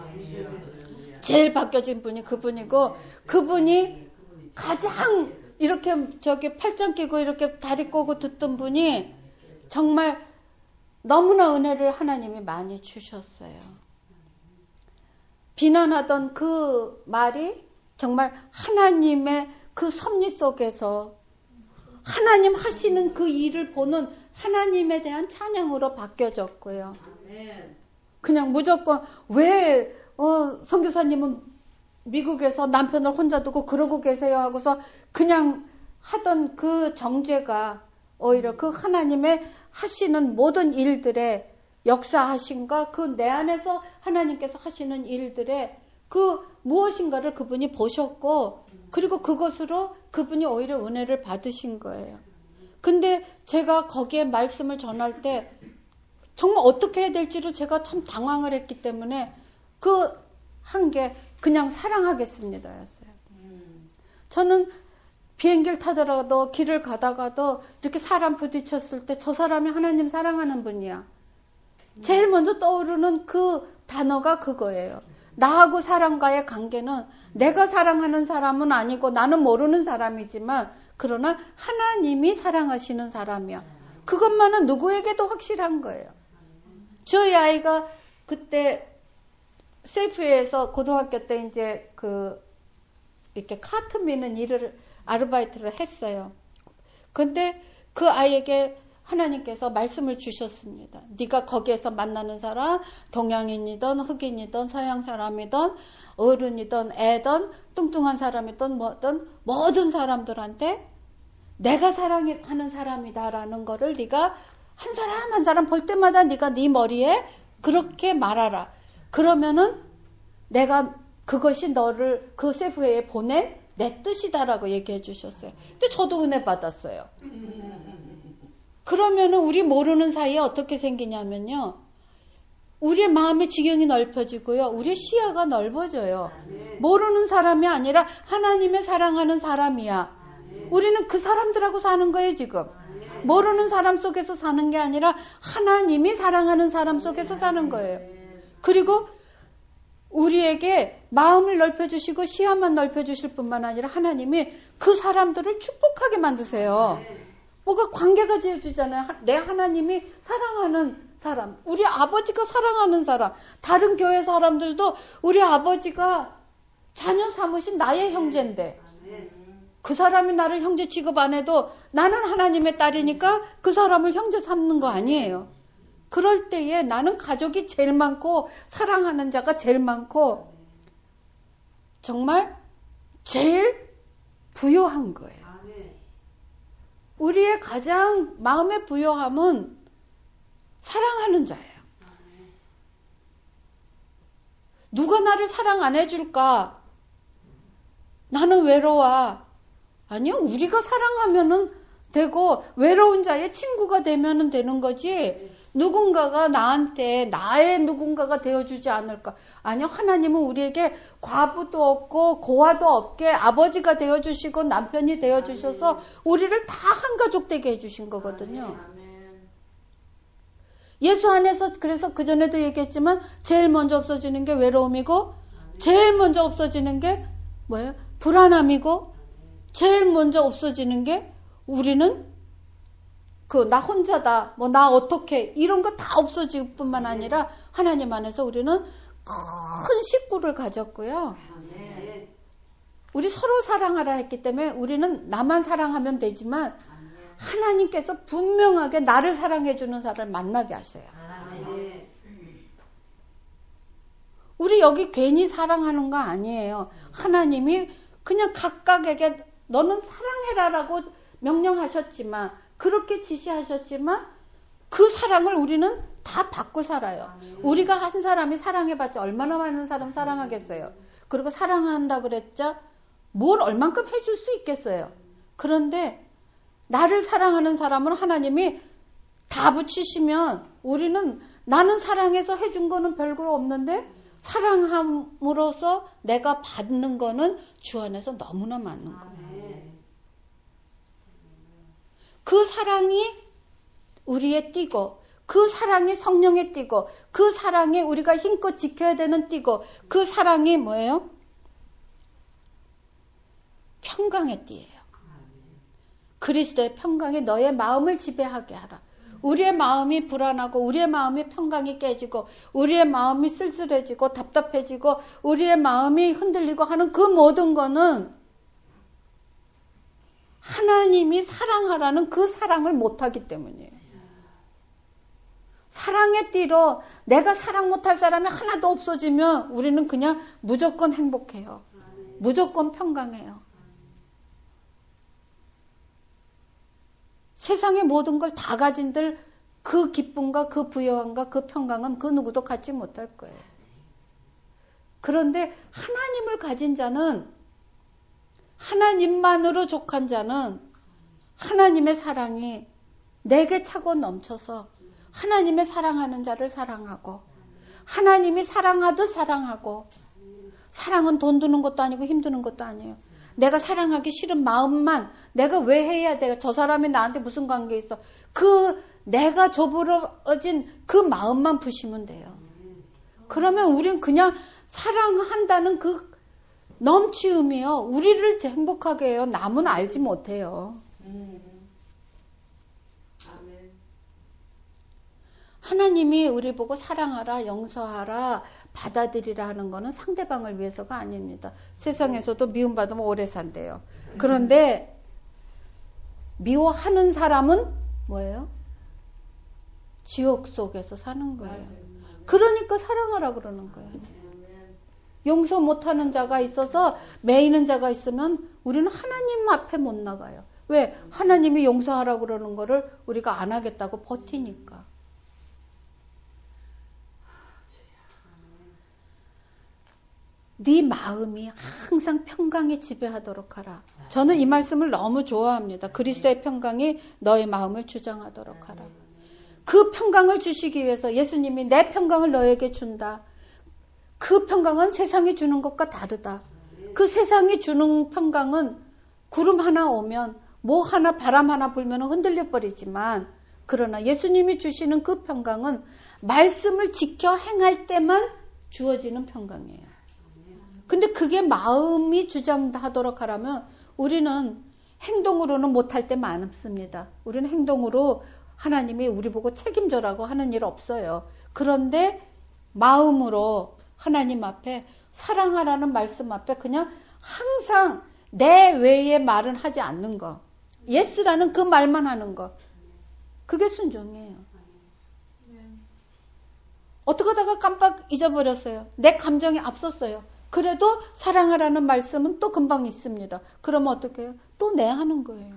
제일 바뀌어진 분이 그분이고, 그분이 가장 이렇게 팔짱 끼고 이렇게 다리 꼬고 듣던 분이 정말 너무나 은혜를 하나님이 많이 주셨어요. 비난하던 그 말이 정말 하나님의 그 섭리 속에서 하나님 하시는 그 일을 보는 하나님에 대한 찬양으로 바뀌어졌고요. 그냥 무조건 왜 선교사님은 미국에서 남편을 혼자 두고 그러고 계세요 하고서 그냥 하던 그 정죄가 오히려 그 하나님의 하시는 모든 일들의 역사하신가 그 내 안에서 하나님께서 하시는 일들의 그 무엇인가를 그분이 보셨고 그리고 그것으로 그분이 오히려 은혜를 받으신 거예요. 근데 제가 거기에 말씀을 전할 때 정말 어떻게 해야 될지를 제가 참 당황을 했기 때문에 그 한 게 그냥 사랑하겠습니다 였어요. 저는 비행기를 타더라도 길을 가다가도 이렇게 사람 부딪혔을 때 저 사람이 하나님 사랑하는 분이야. 제일 먼저 떠오르는 그 단어가 그거예요. 나하고 사람과의 관계는 내가 사랑하는 사람은 아니고 나는 모르는 사람이지만 그러나 하나님이 사랑하시는 사람이야. 그것만은 누구에게도 확실한 거예요. 저희 아이가 그때 세이프에서 고등학교 때 이제 이렇게 카트 미는 일을 아르바이트를 했어요. 근데 그 아이에게 하나님께서 말씀을 주셨습니다. 네가 거기에서 만나는 사람, 동양인이든 흑인이든 서양 사람이든 어른이든 애든 뚱뚱한 사람이든 뭐든 모든 사람들한테 내가 사랑하는 사람이다라는 거를 네가 한 사람 한 사람 볼 때마다 네가 네 머리에 그렇게 말하라. 그러면은 내가 그것이 너를 그 세부회에 보낸 내 뜻이다라고 얘기해 주셨어요. 근데 저도 은혜 받았어요. 그러면은 우리 모르는 사이에 어떻게 생기냐면요. 우리의 마음의 지경이 넓혀지고요. 우리의 시야가 넓어져요. 모르는 사람이 아니라 하나님의 사랑하는 사람이야. 우리는 그 사람들하고 사는 거예요, 지금. 모르는 사람 속에서 사는 게 아니라 하나님이 사랑하는 사람 속에서 사는 거예요. 그리고 우리에게 마음을 넓혀주시고 시야만 넓혀주실 뿐만 아니라 하나님이 그 사람들을 축복하게 만드세요. 뭐가 관계가 지어지잖아요. 내 하나님이 사랑하는 사람, 우리 아버지가 사랑하는 사람, 다른 교회 사람들도 우리 아버지가 자녀 삼으신 나의 형제인데 그 사람이 나를 형제 취급 안 해도 나는 하나님의 딸이니까 그 사람을 형제 삼는 거 아니에요. 그럴 때에 나는 가족이 제일 많고 사랑하는 자가 제일 많고 정말 제일 부요한 거예요. 우리의 가장 마음의 부요함은 사랑하는 자예요. 누가 나를 사랑 안 해줄까? 나는 외로워. 아니요, 우리가 사랑하면은 되고 외로운 자의 친구가 되면은 되는 거지. 누군가가 나한테 나의 누군가가 되어주지 않을까? 아니요, 하나님은 우리에게 과부도 없고 고아도 없게 아버지가 되어주시고 남편이 되어주셔서 우리를 다 한 가족 되게 해주신 거거든요. 예수 안에서 그래서 그전에도 얘기했지만 제일 먼저 없어지는 게 외로움이고 제일 먼저 없어지는 게 뭐예요? 불안함이고 제일 먼저 없어지는 게 우리는 나 혼자다, 나 어떻게, 이런 거 다 없어질 뿐만 아니라 하나님 안에서 우리는 큰 식구를 가졌고요. 우리 서로 사랑하라 했기 때문에 우리는 나만 사랑하면 되지만 하나님께서 분명하게 나를 사랑해주는 사람을 만나게 하셔요. 우리 여기 괜히 사랑하는 거 아니에요. 하나님이 그냥 각각에게 너는 사랑해라라고 명령하셨지만, 그렇게 지시하셨지만 그 사랑을 우리는 다 받고 살아요. 우리가 한 사람이 사랑해봤자 얼마나 많은 사람 사랑하겠어요. 그리고 사랑한다 그랬죠? 뭘 얼만큼 해줄 수 있겠어요. 그런데 나를 사랑하는 사람은 하나님이 다 붙이시면 우리는 나는 사랑해서 해준 거는 별거 없는데 사랑함으로써 내가 받는 거는 주 안에서 너무나 많은 거예요. 그 사랑이 우리의 띠고, 그 사랑이 성령의 띠고, 그 사랑이 우리가 힘껏 지켜야 되는 띠고, 그 사랑이 뭐예요? 평강의 띠예요. 그리스도의 평강이 너의 마음을 지배하게 하라. 우리의 마음이 불안하고 우리의 마음이 평강이 깨지고 우리의 마음이 쓸쓸해지고 답답해지고 우리의 마음이 흔들리고 하는 그 모든 거는 하나님이 사랑하라는 그 사랑을 못하기 때문이에요. 사랑의 띠로 내가 사랑 못할 사람이 하나도 없어지면 우리는 그냥 무조건 행복해요. 무조건 평강해요. 세상의 모든 걸 다 가진들 그 기쁨과 그 부여함과 그 평강은 그 누구도 갖지 못할 거예요. 그런데 하나님을 가진 자는, 하나님만으로 족한 자는 하나님의 사랑이 내게 차고 넘쳐서 하나님의 사랑하는 자를 사랑하고 하나님이 사랑하듯 사랑하고, 사랑은 돈 드는 것도 아니고 힘드는 것도 아니에요. 내가 사랑하기 싫은 마음만 내가 왜 해야 돼? 저 사람이 나한테 무슨 관계 있어? 그 내가 조부러진 그 마음만 부시면 돼요. 그러면 우린 그냥 사랑한다는 그 넘치음이요. 우리를 행복하게 해요. 남은 알지 못해요. 하나님이 우리 보고 사랑하라, 용서하라, 받아들이라 하는 거는 상대방을 위해서가 아닙니다. 세상에서도 미움받으면 오래 산대요. 그런데 미워하는 사람은 뭐예요? 지옥 속에서 사는 거예요. 그러니까 사랑하라 그러는 거예요. 용서 못하는 자가 있어서 매이는 자가 있으면 우리는 하나님 앞에 못 나가요. 왜? 하나님이 용서하라 그러는 거를 우리가 안 하겠다고 버티니까. 네 마음이 항상 평강이 지배하도록 하라. 저는 이 말씀을 너무 좋아합니다. 그리스도의 평강이 너의 마음을 주장하도록 하라. 그 평강을 주시기 위해서 예수님이 내 평강을 너에게 준다. 그 평강은 세상이 주는 것과 다르다. 그 세상이 주는 평강은 구름 하나 오면 뭐 하나 바람 하나 불면 흔들려 버리지만, 그러나 예수님이 주시는 그 평강은 말씀을 지켜 행할 때만 주어지는 평강이에요. 근데 그게 마음이 주장하도록 하라면 우리는 행동으로는 못할 때 많습니다. 우리는 행동으로 하나님이 우리 보고 책임져라고 하는 일 없어요. 그런데 마음으로 하나님 앞에 사랑하라는 말씀 앞에 그냥 항상 내 외의 말은 하지 않는 거. 예스라는 그 말만 하는 거. 그게 순종이에요. 어떻게 하다가 깜빡 잊어버렸어요. 내 감정이 앞섰어요. 그래도 사랑하라는 말씀은 또 금방 있습니다. 그러면 어떻게 해요? 또 내 하는 거예요.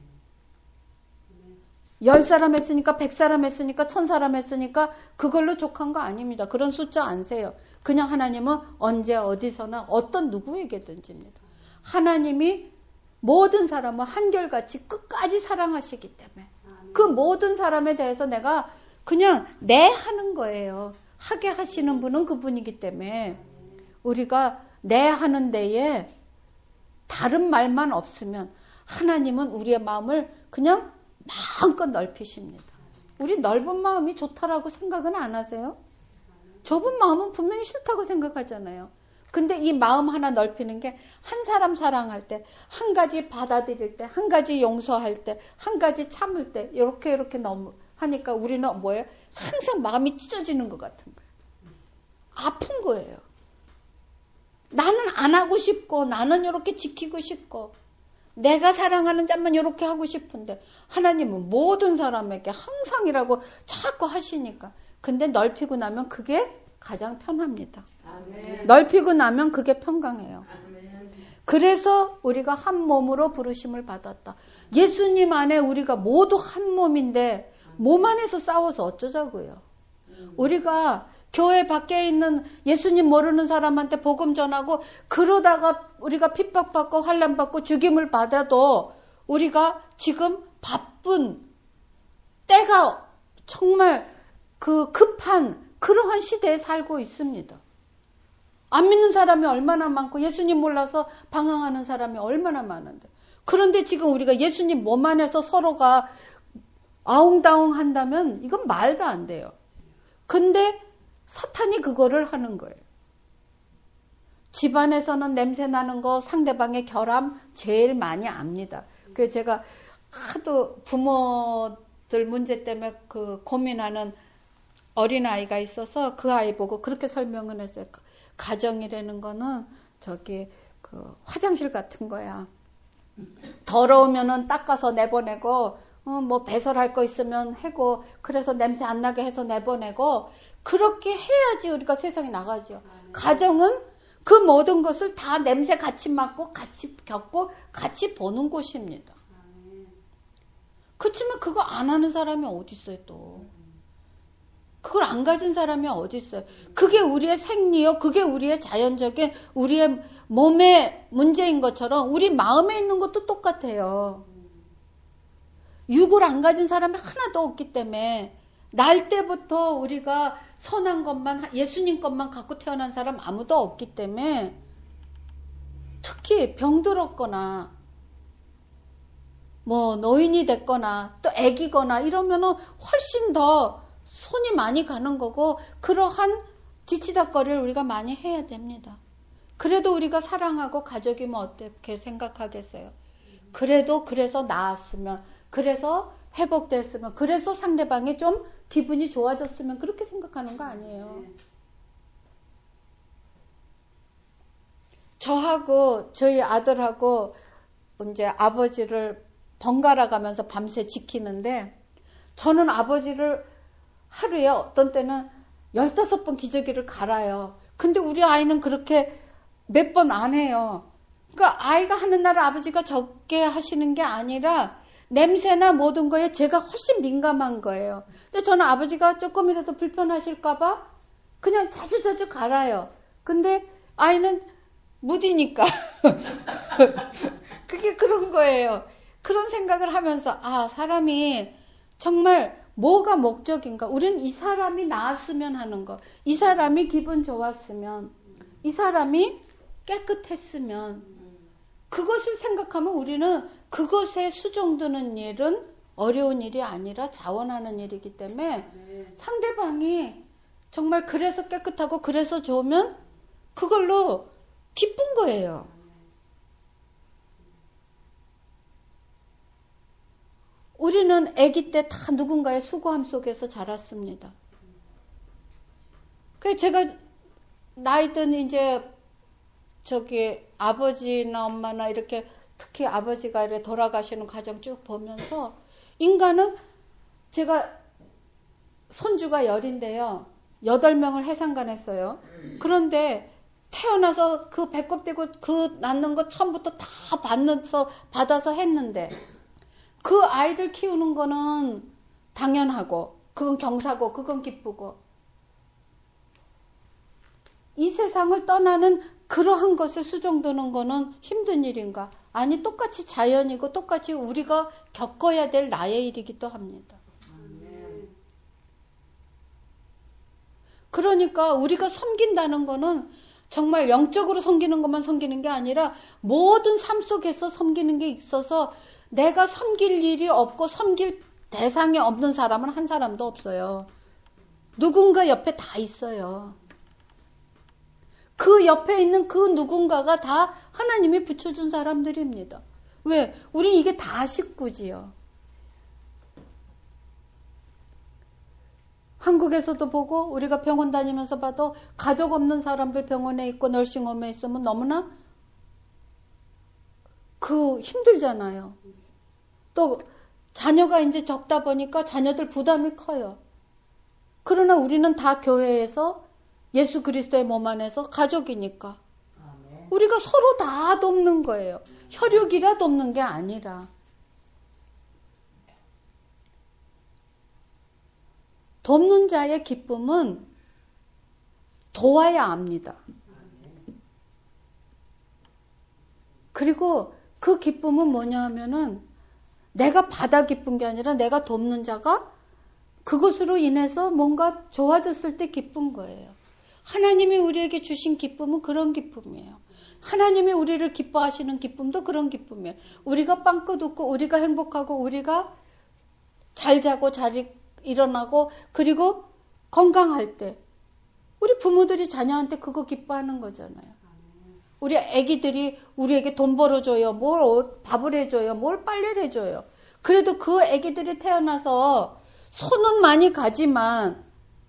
10사람 했으니까 100사람 했으니까 1000사람 했으니까 그걸로 족한 거 아닙니다. 그런 숫자 안 세요. 그냥 하나님은 언제 어디서나 어떤 누구에게든지입니다. 하나님이 모든 사람을 한결같이 끝까지 사랑하시기 때문에 그 모든 사람에 대해서 내가 그냥 내 하는 거예요. 하게 하시는 분은 그분이기 때문에 우리가 내 하는 데에 다른 말만 없으면 하나님은 우리의 마음을 그냥 마음껏 넓히십니다. 우리 넓은 마음이 좋다라고 생각은 안 하세요? 좁은 마음은 분명히 싫다고 생각하잖아요. 근데 이 마음 하나 넓히는 게 한 사람 사랑할 때, 한 가지 받아들일 때, 한 가지 용서할 때, 한 가지 참을 때, 이렇게 너무 하니까 우리는 뭐예요? 항상 마음이 찢어지는 것 같은 거예요. 아픈 거예요. 나는 안 하고 싶고, 나는 이렇게 지키고 싶고, 내가 사랑하는 자만 이렇게 하고 싶은데, 하나님은 모든 사람에게 항상이라고 자꾸 하시니까. 근데 넓히고 나면 그게 가장 편합니다. 아멘. 넓히고 나면 그게 평강해요. 아멘. 그래서 우리가 한 몸으로 부르심을 받았다. 예수님 안에 우리가 모두 한 몸인데 몸 안에서 싸워서 어쩌자고요. 우리가 교회 밖에 있는 예수님 모르는 사람한테 복음 전하고 그러다가 우리가 핍박받고 환난받고 죽임을 받아도 우리가 지금 바쁜 때가 정말 그 급한 그러한 시대에 살고 있습니다. 안 믿는 사람이 얼마나 많고 예수님 몰라서 방황하는 사람이 얼마나 많은데. 그런데 지금 우리가 예수님 몸 안에서 서로가 아웅다웅 한다면 이건 말도 안 돼요. 근데 사탄이 그거를 하는 거예요. 집안에서는 냄새 나는 거 상대방의 결함 제일 많이 압니다. 그래서 제가 하도 부모들 문제 때문에 그 고민하는 어린아이가 있어서 그 아이 보고 그렇게 설명을 했어요. 가정이라는 거는 저기 그 화장실 같은 거야. 더러우면은 닦아서 내보내고 뭐 배설할 거 있으면 하고 그래서 냄새 안 나게 해서 내보내고 그렇게 해야지 우리가 세상에 나가죠. 가정은 그 모든 것을 다 냄새 같이 맡고 같이 겪고 같이 보는 곳입니다. 그렇지만 그거 안 하는 사람이 어디 있어요 또. 그걸 안 가진 사람이 어디 있어요. 그게 우리의 생리요. 그게 우리의 자연적인 우리의 몸의 문제인 것처럼 우리 마음에 있는 것도 똑같아요. 육을 안 가진 사람이 하나도 없기 때문에 날 때부터 우리가 선한 것만 예수님 것만 갖고 태어난 사람 아무도 없기 때문에 특히 병들었거나 뭐 노인이 됐거나 또 애기거나 이러면은 훨씬 더 손이 많이 가는 거고 그러한 뒤치다거리를 우리가 많이 해야 됩니다. 그래도 우리가 사랑하고 가족이면 어떻게 생각하겠어요? 그래도 그래서 나았으면 그래서 회복됐으면 그래서 상대방이 좀 기분이 좋아졌으면 그렇게 생각하는 거 아니에요. 저하고 저희 아들하고 이제 아버지를 번갈아 가면서 밤새 지키는데 저는 아버지를 하루에 어떤 때는 15번 기저귀를 갈아요. 근데 우리 아이는 그렇게 몇 번 안 해요. 그러니까 아이가 하는 날 아버지가 적게 하시는 게 아니라 냄새나 모든 거에 제가 훨씬 민감한 거예요. 근데 저는 아버지가 조금이라도 불편하실까봐 그냥 자주 갈아요. 근데 아이는 무디니까. 그게 그런 거예요. 그런 생각을 하면서 사람이 정말 뭐가 목적인가? 우리는 이 사람이 나았으면 하는 거. 이 사람이 기분 좋았으면. 이 사람이 깨끗했으면. 그것을 생각하면 우리는 그것에 수종드는 일은 어려운 일이 아니라 자원하는 일이기 때문에 상대방이 정말 그래서 깨끗하고 그래서 좋으면 그걸로 기쁜 거예요. 우리는 아기 때 다 누군가의 수고함 속에서 자랐습니다. 그래서 제가 나이 든 이제 저기 아버지나 엄마나 이렇게 특히 아버지가 이렇게 돌아가시는 과정 쭉 보면서 인간은 제가 손주가 10인데요. 8명을 해상간했어요. 그런데 태어나서 그 배꼽 떼고 그 낳는 거 처음부터 다 받아서 했는데 그 아이들 키우는 거는 당연하고 그건 경사고 그건 기쁘고 이 세상을 떠나는 그러한 것에 수종드는 거는 힘든 일인가? 아니 똑같이 자연이고 똑같이 우리가 겪어야 될 나의 일이기도 합니다. 그러니까 우리가 섬긴다는 거는 정말 영적으로 섬기는 것만 섬기는 게 아니라 모든 삶 속에서 섬기는 게 있어서 내가 섬길 일이 없고 섬길 대상이 없는 사람은 한 사람도 없어요. 누군가 옆에 다 있어요. 그 옆에 있는 그 누군가가 다 하나님이 붙여준 사람들입니다. 왜? 우리 이게 다 식구지요. 한국에서도 보고 우리가 병원 다니면서 봐도 가족 없는 사람들 병원에 있고 널싱홈에 있으면 너무나 힘들잖아요. 또 자녀가 이제 적다 보니까 자녀들 부담이 커요. 그러나 우리는 다 교회에서 예수 그리스도의 몸 안에서 가족이니까 우리가 서로 다 돕는 거예요. 혈육이라 돕는 게 아니라. 돕는 자의 기쁨은 도와야 압니다. 그리고 그 기쁨은 뭐냐 하면은 내가 받아 기쁜 게 아니라 내가 돕는 자가 그것으로 인해서 뭔가 좋아졌을 때 기쁜 거예요. 하나님이 우리에게 주신 기쁨은 그런 기쁨이에요. 하나님이 우리를 기뻐하시는 기쁨도 그런 기쁨이에요. 우리가 빵긋 웃고 우리가 행복하고 우리가 잘 자고 잘 일어나고 그리고 건강할 때 우리 부모들이 자녀한테 그거 기뻐하는 거잖아요. 우리 애기들이 우리에게 돈 벌어줘요. 뭘 밥을 해줘요. 뭘 빨래를 해줘요. 그래도 그 애기들이 태어나서 손은 많이 가지만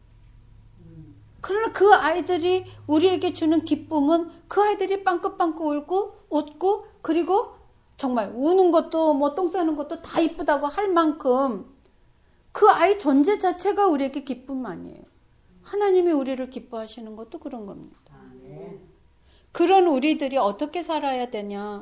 그러나 그 아이들이 우리에게 주는 기쁨은 그 아이들이 빵긋빵긋 웃고 그리고 정말 우는 것도 뭐 똥 싸는 것도 다 이쁘다고 할 만큼 그 아이 존재 자체가 우리에게 기쁨 아니에요. 하나님이 우리를 기뻐하시는 것도 그런 겁니다. 그런 우리들이 어떻게 살아야 되냐?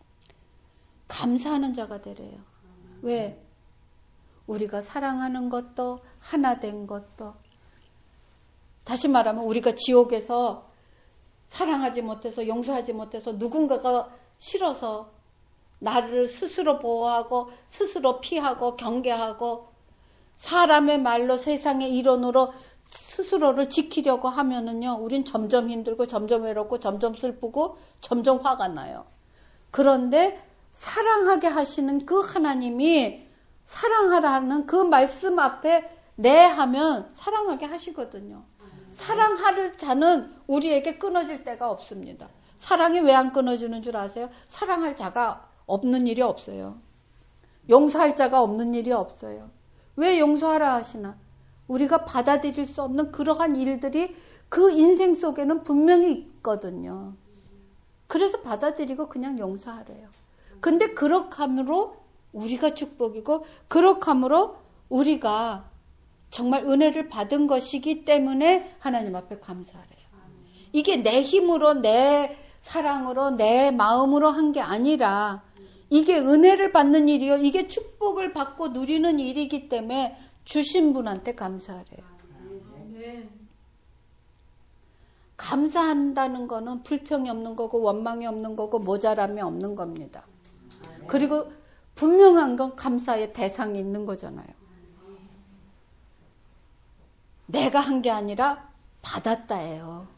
감사하는 자가 되래요. 왜? 우리가 사랑하는 것도 하나 된 것도 다시 말하면 우리가 지옥에서 사랑하지 못해서 용서하지 못해서 누군가가 싫어서 나를 스스로 보호하고 스스로 피하고 경계하고 사람의 말로 세상의 이론으로 스스로를 지키려고 하면은요, 우린 점점 힘들고 점점 외롭고 점점 슬프고 점점 화가 나요. 그런데 사랑하게 하시는 그 하나님이 사랑하라는 그 말씀 앞에 네 하면 사랑하게 하시거든요. 사랑할 자는 우리에게 끊어질 때가 없습니다. 사랑이 왜 안 끊어지는 줄 아세요? 사랑할 자가 없는 일이 없어요. 용서할 자가 없는 일이 없어요. 왜 용서하라 하시나? 우리가 받아들일 수 없는 그러한 일들이 그 인생 속에는 분명히 있거든요. 그래서 받아들이고 그냥 용서하래요. 근데 그렇게 함으로 우리가 축복이고 그렇게 함으로 우리가 정말 은혜를 받은 것이기 때문에 하나님 앞에 감사하래요. 이게 내 힘으로 내 사랑으로 내 마음으로 한 게 아니라 이게 은혜를 받는 일이요. 이게 축복을 받고 누리는 일이기 때문에 주신 분한테 감사하래요. 감사한다는 거는 불평이 없는 거고 원망이 없는 거고 모자람이 없는 겁니다. 그리고 분명한 건 감사의 대상이 있는 거잖아요. 내가 한 게 아니라 받았다예요.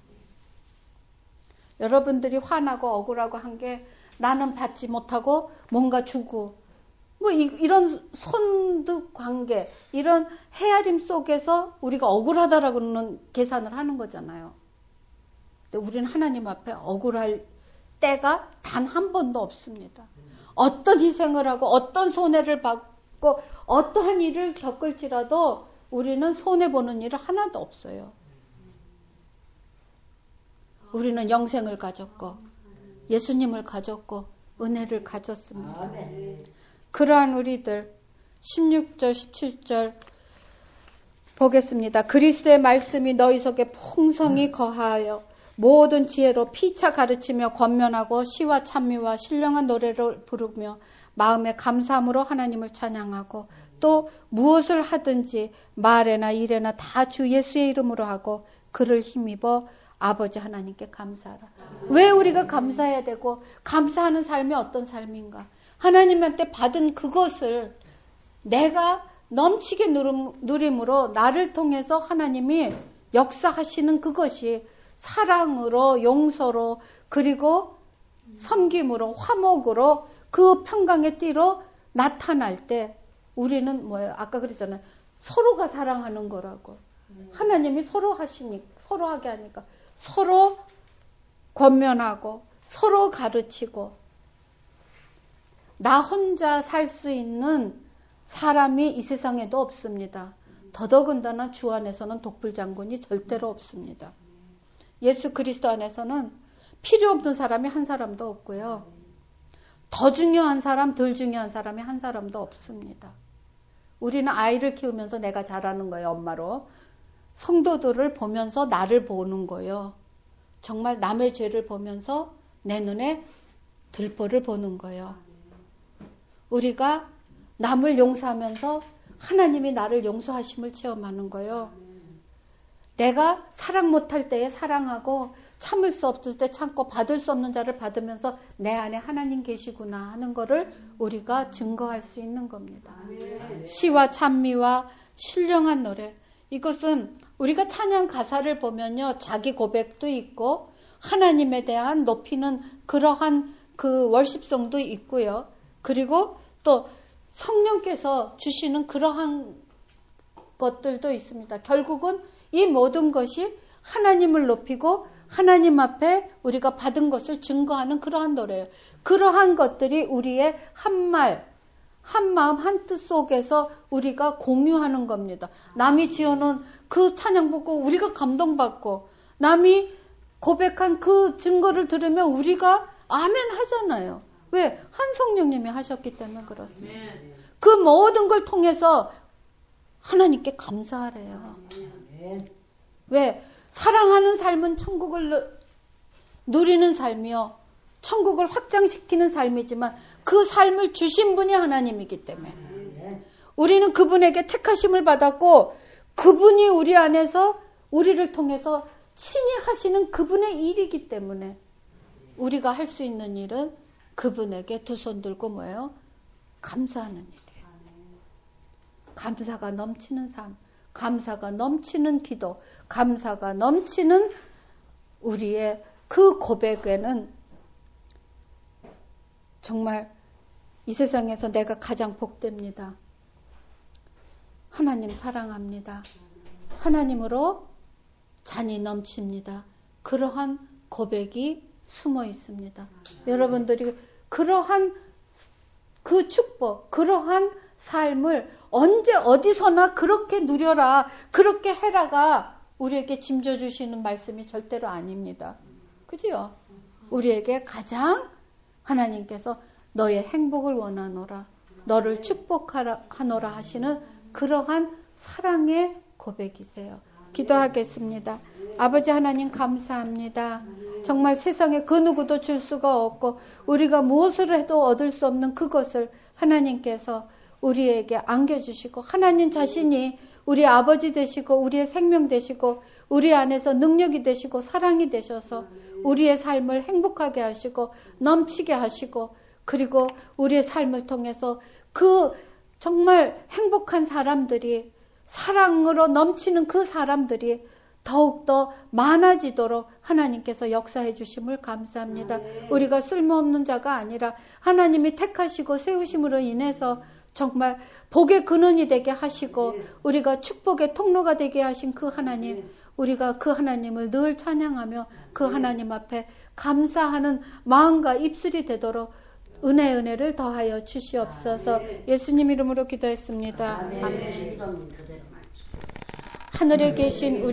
여러분들이 화나고 억울하고 한 게 나는 받지 못하고 뭔가 주고 뭐 이런 손득 관계 이런 헤아림 속에서 우리가 억울하다라고는 계산을 하는 거잖아요. 근데 우리는 하나님 앞에 억울할 때가 단 한 번도 없습니다. 어떤 희생을 하고 어떤 손해를 받고 어떠한 일을 겪을지라도 우리는 손해보는 일은 하나도 없어요. 우리는 영생을 가졌고 예수님을 가졌고 은혜를 가졌습니다. 그러한 우리들 16절 17절 보겠습니다. 그리스도의 말씀이 너희 속에 풍성히 거하여 모든 지혜로 피차 가르치며 권면하고 시와 찬미와 신령한 노래를 부르며 마음의 감사함으로 하나님을 찬양하고 또 무엇을 하든지 말에나 일에나 다 주 예수의 이름으로 하고 그를 힘입어 아버지 하나님께 감사하라. 왜 우리가 감사해야 되고 감사하는 삶이 어떤 삶인가? 하나님한테 받은 그것을 내가 넘치게 누림으로 나를 통해서 하나님이 역사하시는 그것이 사랑으로 용서로 그리고 섬김으로 화목으로 그 평강의 띠로 나타날 때 우리는 뭐예요? 아까 그랬잖아요. 서로가 사랑하는 거라고. 하나님이 서로 하게 하니까 서로 권면하고 서로 가르치고 나 혼자 살 수 있는 사람이 이 세상에도 없습니다. 더더군다나 주 안에서는 독불장군이 절대로 없습니다. 예수 그리스도 안에서는 필요 없는 사람이 한 사람도 없고요. 더 중요한 사람, 덜 중요한 사람이 한 사람도 없습니다. 우리는 아이를 키우면서 내가 잘하는 거예요, 엄마로. 성도들을 보면서 나를 보는 거예요. 정말 남의 죄를 보면서 내 눈에 들보를 보는 거예요. 우리가 남을 용서하면서 하나님이 나를 용서하심을 체험하는 거예요. 내가 사랑 못할 때에 사랑하고 참을 수 없을 때 참고 받을 수 없는 자를 받으면서 내 안에 하나님 계시구나 하는 거를 우리가 증거할 수 있는 겁니다. 시와 찬미와 신령한 노래, 이것은 우리가 찬양 가사를 보면요, 자기 고백도 있고 하나님에 대한 높이는 그러한 그 월십성도 있고요. 그리고 또 성령께서 주시는 그러한 것들도 있습니다. 결국은 이 모든 것이 하나님을 높이고 하나님 앞에 우리가 받은 것을 증거하는 그러한 노래예요. 그러한 것들이 우리의 한말, 한마음, 한뜻 속에서 우리가 공유하는 겁니다. 남이 지어놓은 그 찬양 보고 우리가 감동받고 남이 고백한 그 증거를 들으면 우리가 아멘 하잖아요. 왜? 한 성령님이 하셨기 때문에 그렇습니다. 그 모든 걸 통해서 하나님께 감사하래요. 왜? 사랑하는 삶은 천국을 누리는 삶이요. 천국을 확장시키는 삶이지만 그 삶을 주신 분이 하나님이기 때문에 우리는 그분에게 택하심을 받았고 그분이 우리 안에서 우리를 통해서 친히 하시는 그분의 일이기 때문에 우리가 할 수 있는 일은 그분에게 두 손 들고 뭐예요? 감사하는 일이에요. 감사가 넘치는 삶, 감사가 넘치는 기도, 감사가 넘치는 우리의 그 고백에는 정말 이 세상에서 내가 가장 복됩니다. 하나님 사랑합니다. 하나님으로 잔이 넘칩니다. 그러한 고백이 숨어 있습니다. 여러분들이 그러한 그 축복, 그러한 삶을 언제 어디서나 그렇게 누려라, 그렇게 해라가 우리에게 짐져주시는 말씀이 절대로 아닙니다. 그지요? 우리에게 가장 하나님께서 너의 행복을 원하노라, 너를 축복하노라 하시는 그러한 사랑의 고백이세요. 기도하겠습니다. 아버지 하나님 감사합니다. 정말 세상에 그 누구도 줄 수가 없고 우리가 무엇을 해도 얻을 수 없는 그것을 하나님께서 우리에게 안겨주시고 하나님 자신이 우리 아버지 되시고 우리의 생명 되시고 우리 안에서 능력이 되시고 사랑이 되셔서 우리의 삶을 행복하게 하시고 넘치게 하시고 그리고 우리의 삶을 통해서 그 정말 행복한 사람들이 사랑으로 넘치는 그 사람들이 더욱더 많아지도록 하나님께서 역사해 주심을 감사합니다. 우리가 쓸모없는 자가 아니라 하나님이 택하시고 세우심으로 인해서 정말 복의 근원이 되게 하시고 우리가 축복의 통로가 되게 하신 그 하나님, 우리가 그 하나님을 늘 찬양하며 그 하나님 앞에 감사하는 마음과 입술이 되도록 은혜를 더하여 주시옵소서. 예수님 이름으로 기도했습니다. 아멘. 하늘에 계신 우리